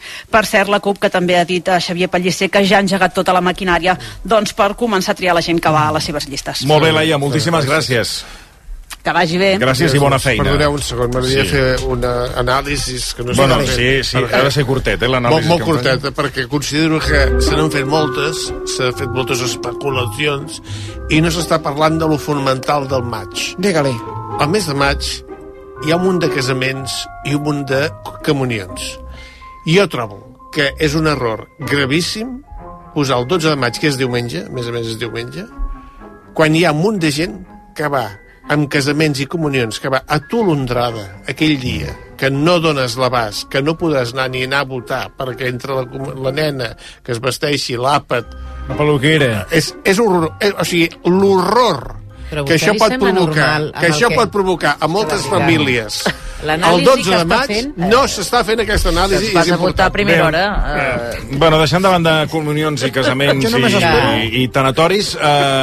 Per cert, la CUP, que també ha dit a Xavier Pellicer que ja ha engegat tota la maquinària per començar a triar la gent que va a les seves llistes. Molt bé, Laia, moltíssimes gràcies. Que vagi bé. Gràcies i bona feina. Perdoneu un segon, m'agradaria fer una anàlisi que no sí, ha de ser curtet, l'anàlisi. Molt curtet, perquè considero que se n'han fet moltes, s'han fet moltes especulacions i no s'està parlant de lo fonamental del maig. Digue-li. Al mes de maig hi ha un munt de casaments i un munt de comunions. I jo trobo que és un error gravíssim posar el 12 de maig, que és diumenge, a més és diumenge, quan hi ha un munt de gent que va amb casaments i comunions, que va atolondrada aquell dia, que no dones l'abast, que no podràs anar a votar perquè entre la nena que es vesteixi, l'àpat, la peluquera, és horror, o sigui, l'horror que això pot provocar a moltes famílies el 12 de maig no s'està fent aquesta anàlisi. Vas a votar a primera hora. Bueno, deixant de banda comunions i casaments i tanatoris,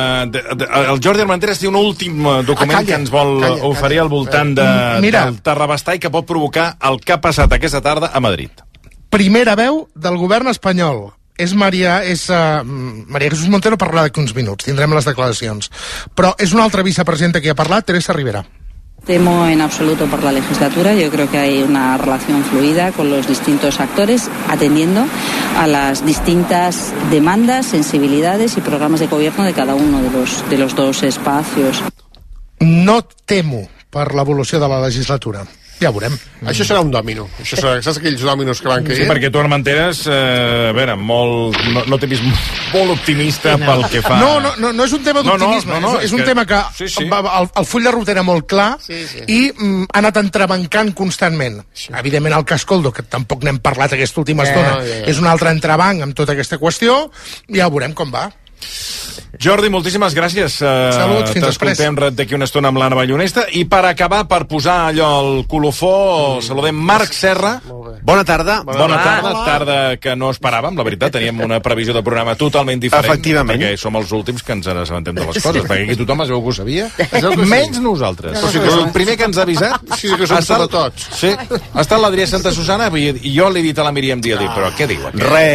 el Jordi Armenteres té un últim document que ens vol oferir al voltant del terrabastall que pot provocar el que ha passat aquesta tarda a Madrid. Primera veu del govern espanyol. És María Jesús Montero, parlarà d'aquí uns minuts, tindrem les declaracions. Però és una altra vicepresidenta que ha parlat, Teresa Rivera. Temo en absoluto por la legislatura. Yo creo que hay una relación fluida con los distintos actores, atendiendo a las distintas demandas, sensibilidades y programas de gobierno de cada uno de los dos espacios. No temo per l'evolució de la legislatura. Ja ho veurem. Això serà un dòmino. Això serà, saps aquells dòminos que van caient? Sí, perquè tu, Armenteres, a veure, no t'he vist molt optimista pel que fa... No és un tema d'optimisme. És un tema que el full de ruta era molt clar i ha anat entrebancant constantment. Evidentment, el Cascoldo, que tampoc n'hem parlat aquesta última estona, és un altre entrebanc amb tota aquesta qüestió. Ja veurem com va. Jordi, moltíssimes gràcies. Salut, fins després. T'escoltem d'aquí una estona amb l'Anna Ballonesta. I per acabar, per posar allò al colofó, saludem Marc Serra. Bona tarda. Bona tarda. Tarda que no esperàvem, la veritat. Teníem una previsió de programa totalment diferent. Efectivament. Perquè som els últims que ens assabentem de les coses. Perquè aquí tothom es veu que ho sabia. Menys nosaltres. Però sí que el primer que ens ha avisat... Sí, que som sobatots. Sí. Ha estat l'Adrià Santa Susana i jo l'he dit a la Míriam Díaz. Però què diu?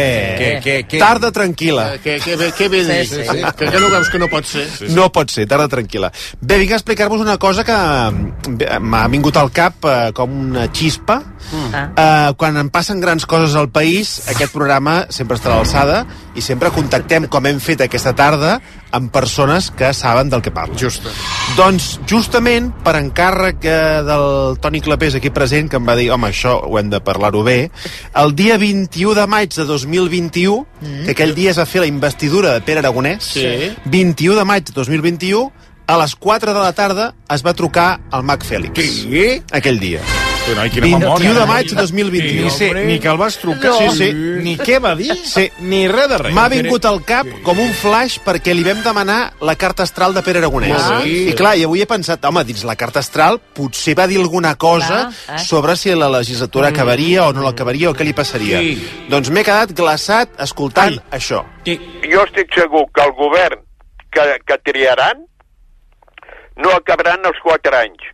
Tarda tranquil·la. Què bé dir? Que no veus que no pot ser? No pot ser, tarda tranquil·la. Bé, vinc a explicar-vos una cosa que m'ha vingut al cap com una xispa. Quan em passen grans coses al país, aquest programa sempre estarà a l'alçada i sempre contactem, com hem fet aquesta tarda, amb persones que saben del que parlen. Doncs, justament, per encàrrec del Toni Clapés aquí present, que em va dir, home, això ho hem de parlar-ho bé, el dia 21 de maig de 2021, que aquell dia es va fer la investidura de Pere Aragonès, 21 de maig de 2021, a les 4 de la tarda es va trucar al Mac Fèlix. Aquell dia. 21 de maig de 2021. Ni que el vas trucar, ni què va dir, ni res de res. M'ha vingut al cap com un flash perquè li vam demanar la carta astral de Pere Aragonès. I clar, i avui he pensat, home, dins la carta astral potser va dir alguna cosa sobre si la legislatura acabaria o no l'acabaria o què li passaria. Doncs m'he quedat glaçat escoltant això. Jo estic segur que el govern que triaran no acabaran els 4 anys.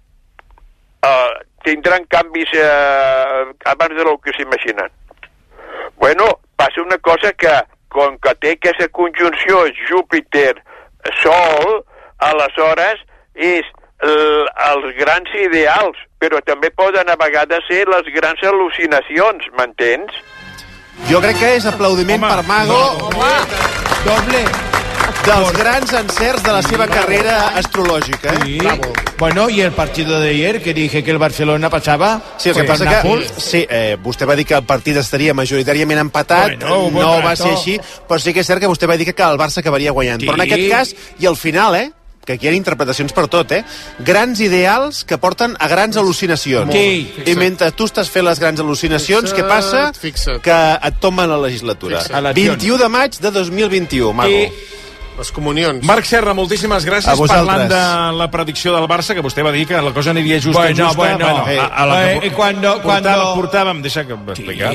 Tindran canvis abans de lo que s'imaginen. Bueno, passa una cosa que, com que té aquesta conjunció Júpiter-Sol, aleshores és els grans ideals, però també poden a vegades ser les grans al·lucinacions, m'entens? Jo crec que és aplaudiment per Mago. Doble. Dels grans encerts de la seva carrera astrològica, Sí. Bueno, y el partido de ayer, que dije que el Barcelona pasaba... Sí, el que passa que vostè va dir que el partit estaria majoritàriament empatat, no va ser així, però sí que és cert que vostè va dir que el Barça acabaria guanyant. Però en aquest cas, i al final, que aquí hi ha interpretacions per tot, grans ideals que porten a grans al·lucinacions. I mentre tu estàs fent les grans al·lucinacions, què passa? Que et tomben la legislatura. 21 de maig de 2021, Mago. Les comunions. Marc Serra, moltíssimes gràcies. Parlant de la predicció del Barça, que vostè va dir que la cosa aniria justa. Portàvem... Deixa que m'explicar.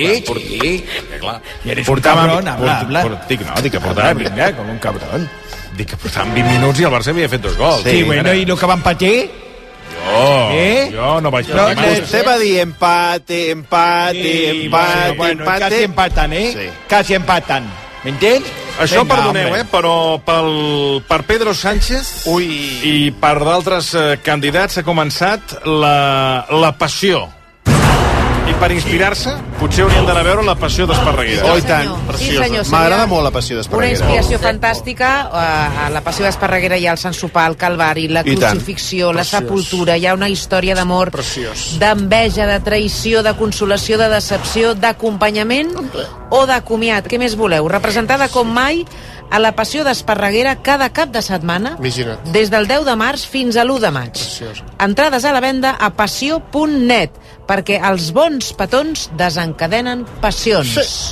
Dic que portàvem... Com un cabrón. Dic que portàvem 20 minuts i el Barça havia fet 2 gols. Sí, bueno, i el que van patir... Jo no vaig No, parlar. Vostè va dir empate. Bueno, casi empatan, Sí. Casi empatan. ¿M'entens? Això, Vinga, perdoneu, hombre. però per Pedro Sánchez i per d'altres candidats ha començat la passió. I per inspirar-se, potser haurien d'anar a veure la passió d'Esparreguera. Oh, i tant, Sí, preciosa. senyor, M'agrada seria molt la passió Una d'Esparreguera. inspiració fantàstica, a la passió d'Esparreguera hi ha el Sant Sopar, el Calvari, la I tant. crucifixió, la Preciós. sepultura, hi ha una història d'amor, d'enveja, de traïció, de consolació, de decepció, d'acompanyament o de comiat. Què més voleu? Representada com mai a la passió d'Esparreguera cada cap de setmana, Imagina't. des del 10 de març fins a l'1 de maig. Preciós. Entrades a la venda a passió.net, perquè els bons petons desencadenen passions. Sí.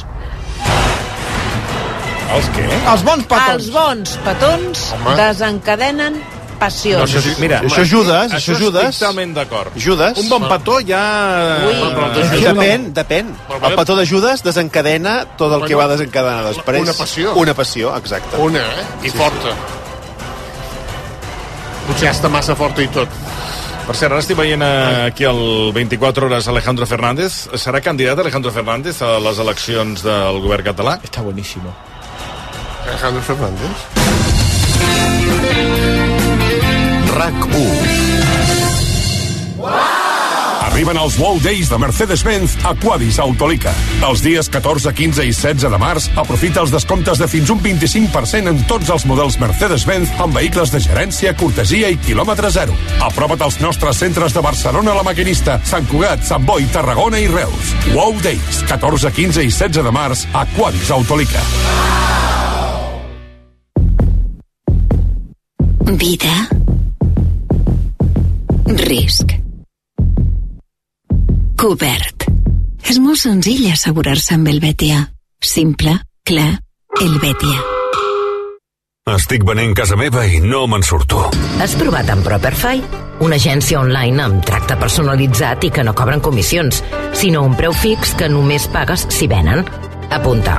Els què? Els bons petons. Els bons petons Home. desencadenen passions. No, mira, Això Judes, això Judes. estic totalment d'acord. Judes. Un bon petó ja... Depèn. El petó de Judes desencadena tot el que va desencadenar després. Una passió. Una passió, exacte. Una, I forta. Potser està massa forta i tot. Per cert, ara estic veient aquí al 24 hores Alejandro Fernández. Serà candidat Alejandro Fernández a les eleccions del govern català? Está buenísimo. Alejandro Fernández. RAC1. Arriben els Wow Days de Mercedes-Benz a Quadis Autolica. Els dies 14, 15 i 16 de març aprofita els descomptes de fins un 25% en tots els models Mercedes-Benz amb vehicles de gerència, cortesia i quilòmetre zero. Apropa't als nostres centres de Barcelona, La Maquinista, Sant Cugat, Sant Boi, Tarragona i Reus. Wow Days, 14, 15 i 16 de març a Quadis Autolica. Vida. Risc. Cobert. És molt senzill assegurar-se amb el Betia. Simple, clar, el Betia. Estic venent casa meva i no me'n surto. Has provat amb Properfy? Una agència online amb tracte personalitzat i que no cobren comissions, sinó un preu fix que només pagues si venen. Apunta,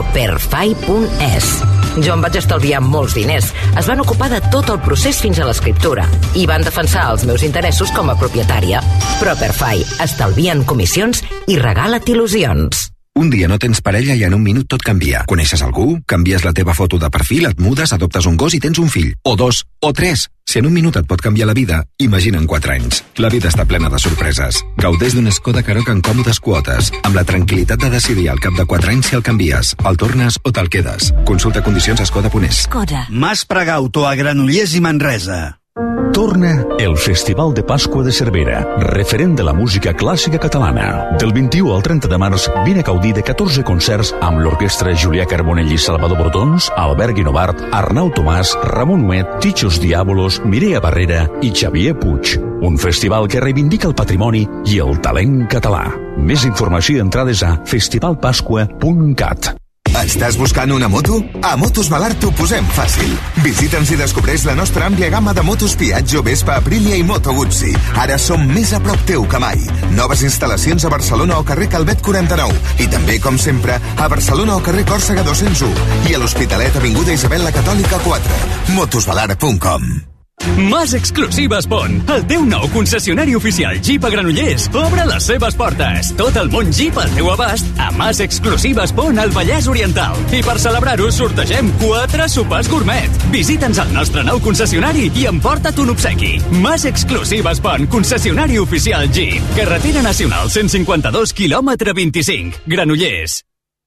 properfy.es. Jo em vaig estalviar molts diners. Es van ocupar de tot el procés fins a l'escriptura i van defensar els meus interessos com a propietària. Properfy. Estalvien comissions i regala't il·lusions. Un dia no tens parella i en un minut tot canvia. Coneixes algú? Canvies la teva foto de perfil, et mudes, adoptes un gos i tens un fill. O 2, o 3. Si en un minut et pot canviar la vida, imagina en 4 anys. La vida està plena de sorpreses. Gaudeix d'un Skoda Karoq en còmodes quotes, amb la tranquil·litat de decidir al cap de 4 anys si el canvies, el tornes o te'l quedes. Consulta condicions a skoda.es. Skoda. Mas Pregauto a Granollers i Manresa. Torna el Festival de Pasqua de Cervera, referent de la música clàssica catalana. Del 21 al 30 de març vine a gaudir de 14 concerts amb l'orquestra Julià Carbonell i Salvador Bordons, Albert Guinovart, Arnau Tomàs, Ramon Huet, Tichos Diàbolos, Mireia Barrera i Xavier Puig. Un festival que reivindica el patrimoni i el talent català. Més informació i entrades a festivalpasqua.cat. Estàs buscant una moto? A Motos Valar t'ho posem fàcil. Visita'ns i descobreix la nostra àmplia gamma de motos Piaggio, Vespa, Aprilia i Moto Guzzi. Ara som més a prop teu que mai. Noves instal·lacions a Barcelona o carrer Calvet 49. I també, com sempre, a Barcelona o carrer Còrsega 201. I a l'Hospitalet, avinguda Isabel la Catòlica 4. Motosvalar.com. Mas Exclusives Pont, el teu nou concessionari oficial Jeep a Granollers, obre les seves portes. Tot el món Jeep al teu abast a Mas Exclusives Pont al Vallès Oriental. I per celebrar-ho sortegem 4 sopars gourmet. Visita'ns al nostre nou concessionari i emporta't un obsequi. Mas Exclusives Pont, concessionari oficial Jeep. Carretera Nacional 152, quilòmetre 25, Granollers.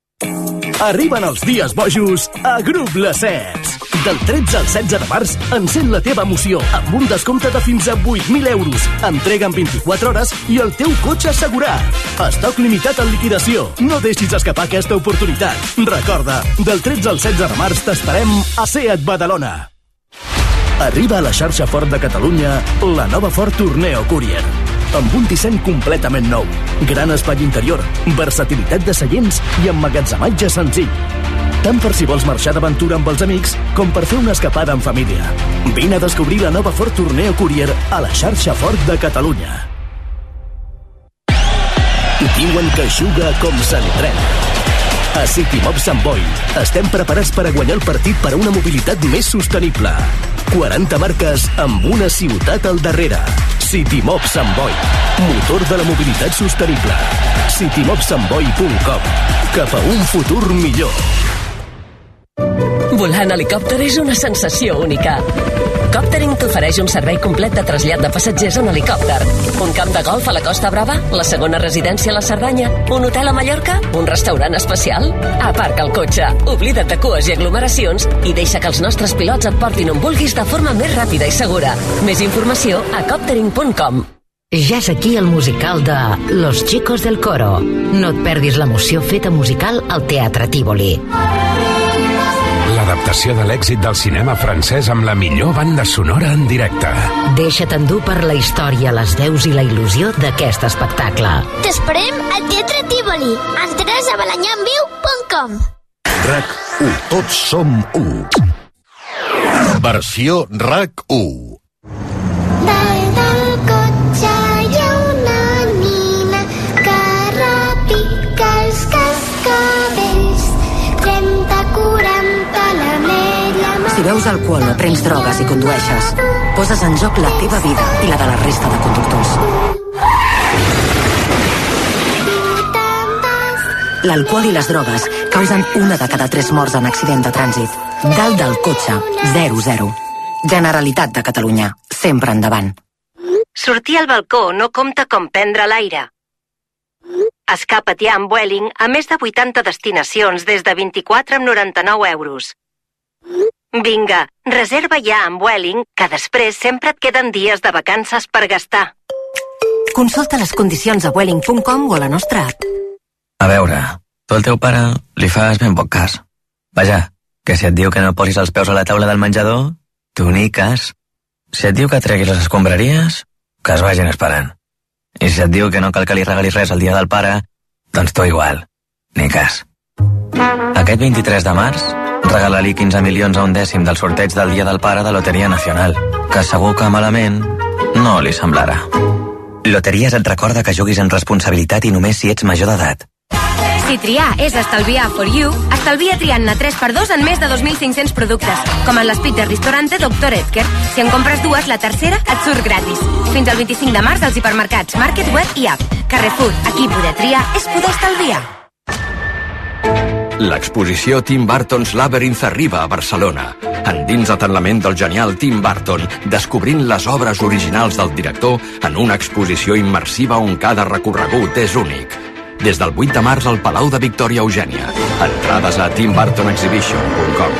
Arriben els dies bojos a Grup Les Sets. Del 13 al 16 de març, encén la teva emoció amb un descompte de fins a 8.000 euros. Entrega en 24 hores i el teu cotxe assegurat. Estoc limitat en liquidació. No deixis escapar aquesta oportunitat. Recorda, del 13 al 16 de març t'esperem a Seat Badalona. Arriba a la xarxa Ford de Catalunya la nova Ford Tourneo Courier. Amb un disseny completament nou, gran espai interior, versatilitat de seients i emmagatzematge senzill. Tant per si vols marxar d'aventura amb els amics com per fer una escapada en família. Vine a descobrir la nova Ford Tourneo Courier a la xarxa Ford de Catalunya. Diuen que juga com s'entrena. A Citymob Sant Boi estem preparats per a guanyar el partit per a una mobilitat més sostenible. 40 marques amb una ciutat al darrere. Citymop Sant Boi, motor de la mobilitat sostenible. citymopsantboi.com. Cap a un futur millor. Volar en helicòpter és una sensació única. Coptering t'ofereix un servei complet de trasllat de passatgers en helicòpter. Un camp de golf a la Costa Brava, la segona residència a la Cerdanya, un hotel a Mallorca, un restaurant especial. Aparca el cotxe, oblida't de cues i aglomeracions i deixa que els nostres pilots et portin on vulguis de forma més ràpida i segura. Més informació a coptering.com. Ja és aquí el musical de Los Chicos del Coro. No et perdis l'emoció feta musical al Teatre Tívoli. L'adaptació de l'èxit del cinema francès amb la millor banda sonora en directe. Deixa't endur per la història, les veus i la il·lusió d'aquest espectacle. T'esperem al Teatre Tívoli. Entrades a balanyanviu.com. RAC1. Tots som u. Versió RAC1. Dalt del cotxe hi ha una nina que repica els cascavells. 30-40 l'ametlla... Si veus alcohol o prens drogues i condueixes, poses en joc la teva vida i la de la resta de conductors. L'alcohol i les drogues causen 1 de cada 3 morts en accident de trànsit. Dalt del cotxe, 0-0. Generalitat de Catalunya, sempre endavant. Sortir al balcó no compta com prendre l'aire. Escapa't ja amb Vueling a més de 80 destinacions des de 24,99 euros. Vinga, reserva ja amb Vueling, que després sempre et queden dies de vacances per gastar. Consulta les condicions a vueling.com o a la nostra app. A veure, tu al teu pare li fas ben poc cas. Vaja, que si et diu que no posis els peus a la taula del menjador, tu ni cas. Si et diu que treguis les escombraries, que es vagin esperant. I si et diu que no cal que li regalis res el dia del pare, doncs tu igual, ni cas. Aquest 23 de març, regala-li 15 milions a 1/10 del sorteig del Dia del Pare de Loteria Nacional, que segur que malament no li semblarà. Loteries et recorda que juguis amb responsabilitat i només si ets major d'edat. Si triar és estalviar for you, estalvia triant-ne 3x2 en més de 2.500 productes, com en l'espit de restaurante Dr. Edgar. Si en compres dues, la tercera et surt gratis. Fins al 25 de març als hipermercats, Market, Web i App. Carrefour, aquí poder triar és poder estalviar. L'exposició Tim Burton's Labyrinth arriba a Barcelona. Endinsa't en la ment del genial Tim Burton, descobrint les obres originals del director en una exposició immersiva on cada recorregut és únic. Des del 8 de març al Palau de Victòria Eugènia. Entrades a timburtonexhibition.com.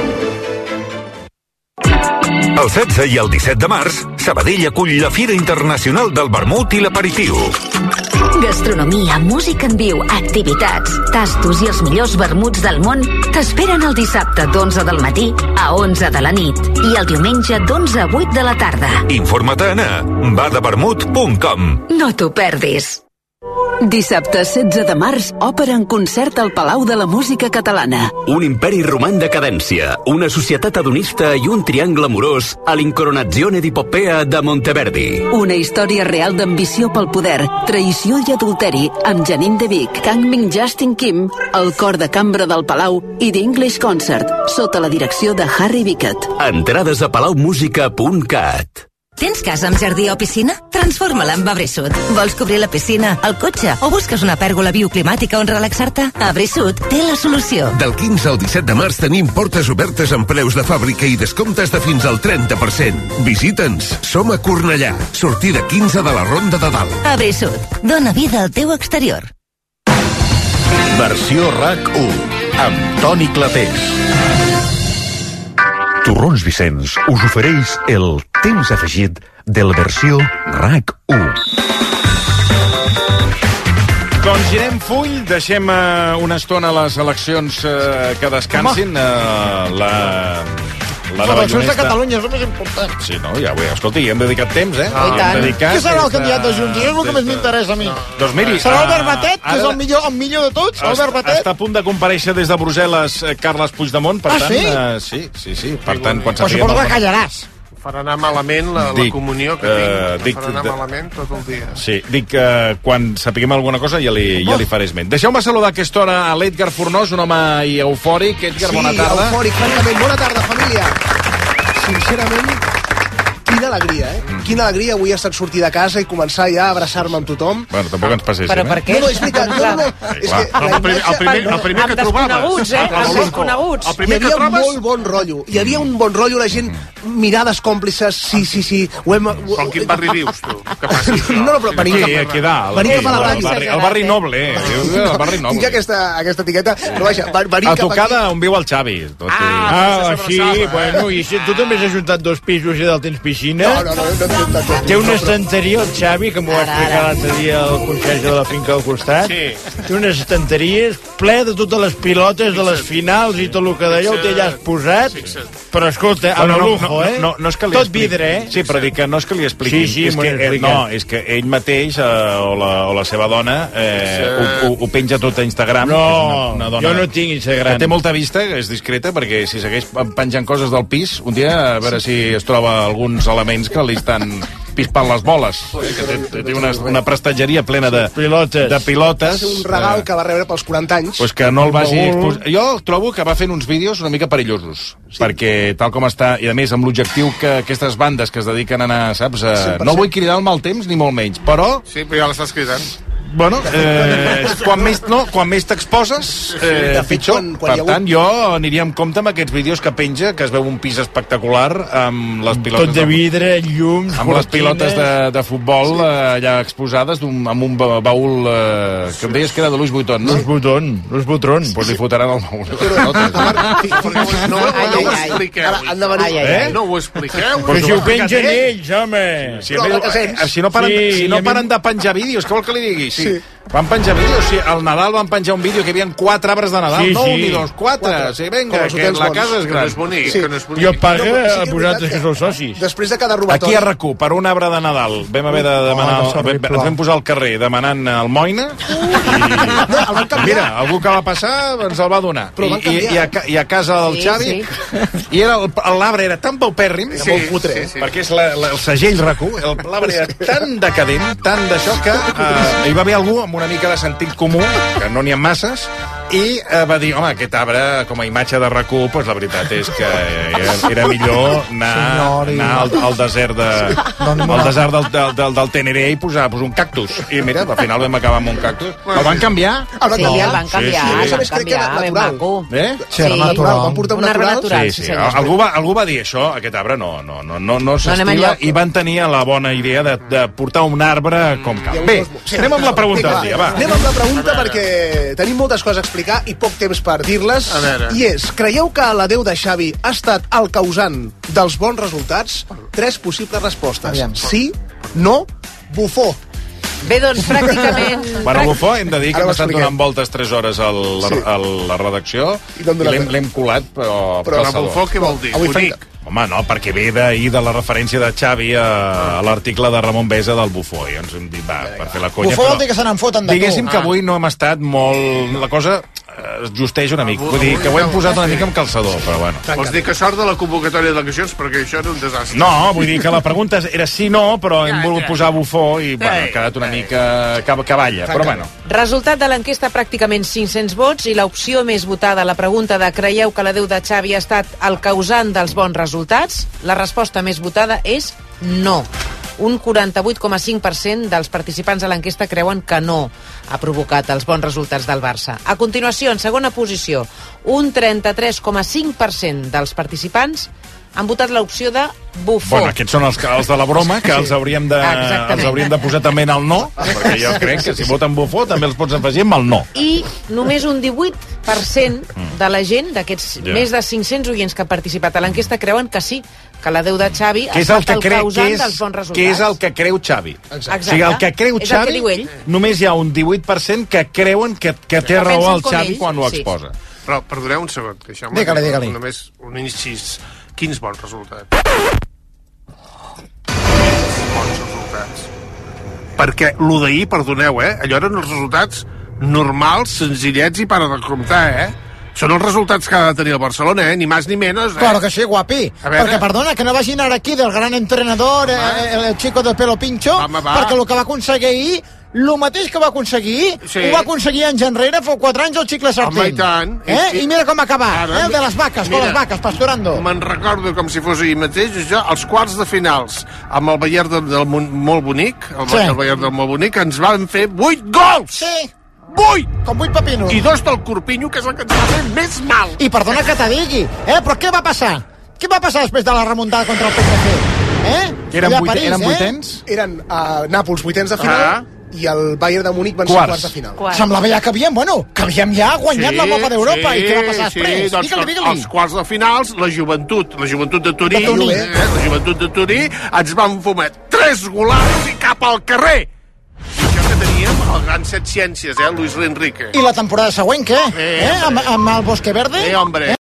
El 16 i el 17 de març, Sabadell acull la Fira Internacional del Vermut i l'Aperitiu. Gastronomia, música en viu, activitats, tastos i els millors vermuts del món t'esperen el dissabte d'11 del matí a 11 de la nit i el diumenge d'11 a 8 de la tarda. Informa't a badevermut.com. No t'ho perdis. Dissabte 16 de març, òpera en concert al Palau de la Música Catalana. Un imperi roman de cadència, una societat hedonista i un triangle amorós a l'Incoronazione di Poppea de Monteverdi. Una història real d'ambició pel poder, traïció i adulteri, amb Janine de Vic, Kang Ming Justin Kim, el cor de cambra del Palau i The English Concert, sota la direcció de Harry Bickett. Entrades a palaumusica.cat. Tens casa amb jardí o piscina? Transforma-la amb Abrisud. Vols cobrir la piscina, el cotxe o busques una pèrgola bioclimàtica on relaxar-te? Abrisud té la solució. Del 15 al 17 de març tenim portes obertes amb preus de fàbrica i descomptes de fins al 30%. Visita'ns. Som a Cornellà. Sortida 15 de la Ronda de Dalt. Abrisud. Dóna vida al teu exterior. Versió RAC1 amb Toni Clapés. Torrons Vicenç us ofereix el temps afegit de la versió RAC1. Doncs girem full, deixem una estona les eleccions que descansin. Les eleccions de Catalunya és el més important. Sí, no, ja ho he. Escolta, hi hem dedicat temps, eh? I tant. Qui serà el candidat de Junts? És el que més m'interessa a mi. Doncs miri... Serà Albert Batet, que és el millor de tots, Albert Batet? Està a punt de comparèixer des de Brussel·les Carles Puigdemont, per tant... Sí? Sí. Per tant, quan sapiguem... Però suposo que callaràs. Farà anar malament la comunió que tinc. Farà anar malament tot el dia. Sí, dic que quan sapiguem alguna cosa ja li faré esment. Deixeu-me saludar a aquesta hora a l'Edgar Fornós, un home eufòric. Edgar, bona tarda. Sí, eufòric, francament. Bona tarda, família. Sincerament, quina alegria, Quina alegria avui ha estat sortir de casa i començar ja a abraçar-me amb tothom. Bueno, tampoc ens passéssim, Però per què? No, és veritat, no. És que el primer que trobaves. Amb desconeguts. El primer que hi havia trobes... molt bon rotllo. Hi havia un bon rotllo, la gent, mirades còmplices, sí. Però en quin barri vius, tu? Que passi això? No, però venim Aquí dalt. Venim cap a la ràdio. El barri noble, el barri noble. Tinc aquesta etiqueta, però vaja, venim A cap aquí. tocada on viu el Xavi. Sí, bueno, i si tu també has ajuntat 2 pisos i dalt tens piscina? No. Té una estanteria, el Xavi, que m'ho va explicar l'altre dia el conserge de la finca al costat. Té unes estanteries ple de totes les pilotes de les finals i tot el que d'allò ho té allà exposat. Però escolta, a lo lujo, No és que li tot vidre, Sí, però dic que no és que li expliqui. Sí, és que ell mateix o la seva dona ho penja tot a Instagram. No, una dona jo no tinc Instagram. Que té molta vista, és discreta, perquè si segueix penjant coses del pis, un dia a veure si es troba alguns elements que li estan pispant les boles. Que té una prestatgeria plena de pilotes. Va ser un regal que va rebre pels 40 anys. Pues que no el vagi exposar. Jo trobo que va fent uns vídeos una mica perillosos, perquè tal com està, i a més amb l'objectiu que aquestes bandes que es dediquen a anar, saps, no vull cridar el mal temps ni molt menys, però... Sí, però ja l'estàs cridant. Bueno, quan més t'exposes, pitjor. Per tant, jo aniria amb compte amb aquests vídeos que penja, que es veu un pis espectacular amb les pilotes... Tot de vidre, llums, amb les pilotes de futbol allà exposades amb un baúl que em deies que era de Louis Vuitton, no? Louis Vuitton. Pues li fotran el baúl. No ho expliqueu. No ho expliqueu. Però si ho pengen ells, home. Si no paren de penjar vídeos, què vol que li digui? Sí. Van penjar vídeos, al Nadal van penjar un vídeo que hi havia 4 arbres de Nadal, no un ni dos, 4. Sí, vinga, que la casa és gran. Que no és bonic. I el paga a vosaltres que sou socis. Després de cada robatori... Aquí a RAC1, per un arbre de Nadal, vam haver de demanar... Ens vam posar al carrer demanant almoina i... Mira, algú que va passar ens el va donar. I a casa del Xavi... I l'arbre era tan paupèrrim... Era molt putre. Perquè és el segell RAC1. L'arbre era tan decadent, tan d'això, que hi va haver algú amb una mica de sentit comú, que no n'hi ha masses, i va dir, home, aquest arbre com a imatge de RAC1, doncs la veritat és que era millor anar al desert del Teneré i posar un cactus. I mira, al final vam acabar amb un cactus. El van canviar? Sí, el van canviar, ben maco. Sí, era natural. Van portar un arbre natural. Sí. Algú va dir això, aquest arbre no s'estila, i van tenir la bona idea de portar un arbre com cal. Bé, anem amb la pregunta del dia, va. Anem amb la pregunta perquè tenim moltes coses a explicar i poc temps per dir-les. I és, creieu que la Déu de Xavi ha estat el causant dels bons resultats? 3 possibles respostes. Sí, no, bufó. Bé, doncs, pràcticament... Bueno, bufó, hem de dir que hem estat donant voltes 3 hores a la redacció i l'hem colat, però bufó què vol dir? Bonic. Home, no, perquè ve d'ahir de la referència de Xavi a l'article de Ramon Besa del bufó, i ens hem dit, va, per fer la conya... Bufó vol dir que se n'en foten de tu. Diguéssim que avui no hem estat molt... La cosa es justeix una mica. Vull dir que ho hem posat una mica amb calçador, però bueno. Vols dir que sort de la convocatòria d'eleccions, perquè això era un desastre. No, vull dir que la pregunta era sí-no, però hem volgut posar bufó i, bueno, ha quedat una mica cavalla, però bueno. Resultat de l'enquesta, pràcticament 500 vots, i l'opció més votada a la pregunta de creieu que la Déu de Xavi ha estat el causant dels bons resultats, la resposta més votada és no. Un 48,5% dels participants a l'enquesta creuen que no ha provocat els bons resultats del Barça. A continuació, en segona posició, un 33,5% dels participants han votat l'opció de bufó. Bueno, aquests són els de la broma, que els hauríem de posar també en el no, perquè jo crec que si voten bufó també els pots afegir amb el no. I només un 18% de la gent, d'aquests més de 500 oients que han participat a l'enquesta, creuen que sí, que la Déu de Xavi ha estat el causant dels bons resultats. Què és el que creu Xavi? Exacte. O sigui, el que creu Xavi, només hi ha un 18% que creuen que té raó el Xavi quan ho exposa. Però, perdoneu un segon, que això... Digue-li. Només un incís. Quins bons resultats? Perquè lo d'ahir, perdoneu, allò eren els resultats normals, senzillets i para de comptar, Són els resultats que ha de tenir el Barcelona, ni més ni menys. Claro que sí, guapi. Perquè, perdona, que no vagin ara aquí del gran entrenador, el chico de pelo pincho, perquè el que va aconseguir ahir lo mateix que va aconseguir, ho va aconseguir anys enrere, fa 4 anys el Xicle Sartén. Home, i tant. I mira com ha acabat, el de les vaques, con les vaques, pasturando. Me'n recordo com si fos ahir mateix, això, els quarts de finals, amb el Bayer del Molt Bonic, el Bayer del Molt Bonic, ens van fer 8 gols! Sí. 8! Com 8 pepinos. I 2 del Corpinyo, que és el que ens va fer més mal. I perdona que te digui, però què va passar? Què va passar després de la remuntada contra el PSV? Eren vuitens? Eren a Nàpols vuitens de final, i el Bayern de Múnich van ser quarts de final. Semblava ja que havíem ja guanyat la Copa d'Europa. I què va passar després? Doncs els quarts de finals, la joventut de Turí, la joventut de Turí, ens van fumar 3 golades i cap al carrer. I això que teníem el gran set ciències, Luis Enrique. I la temporada següent, què? Amb el Bosque Verde? Hombre.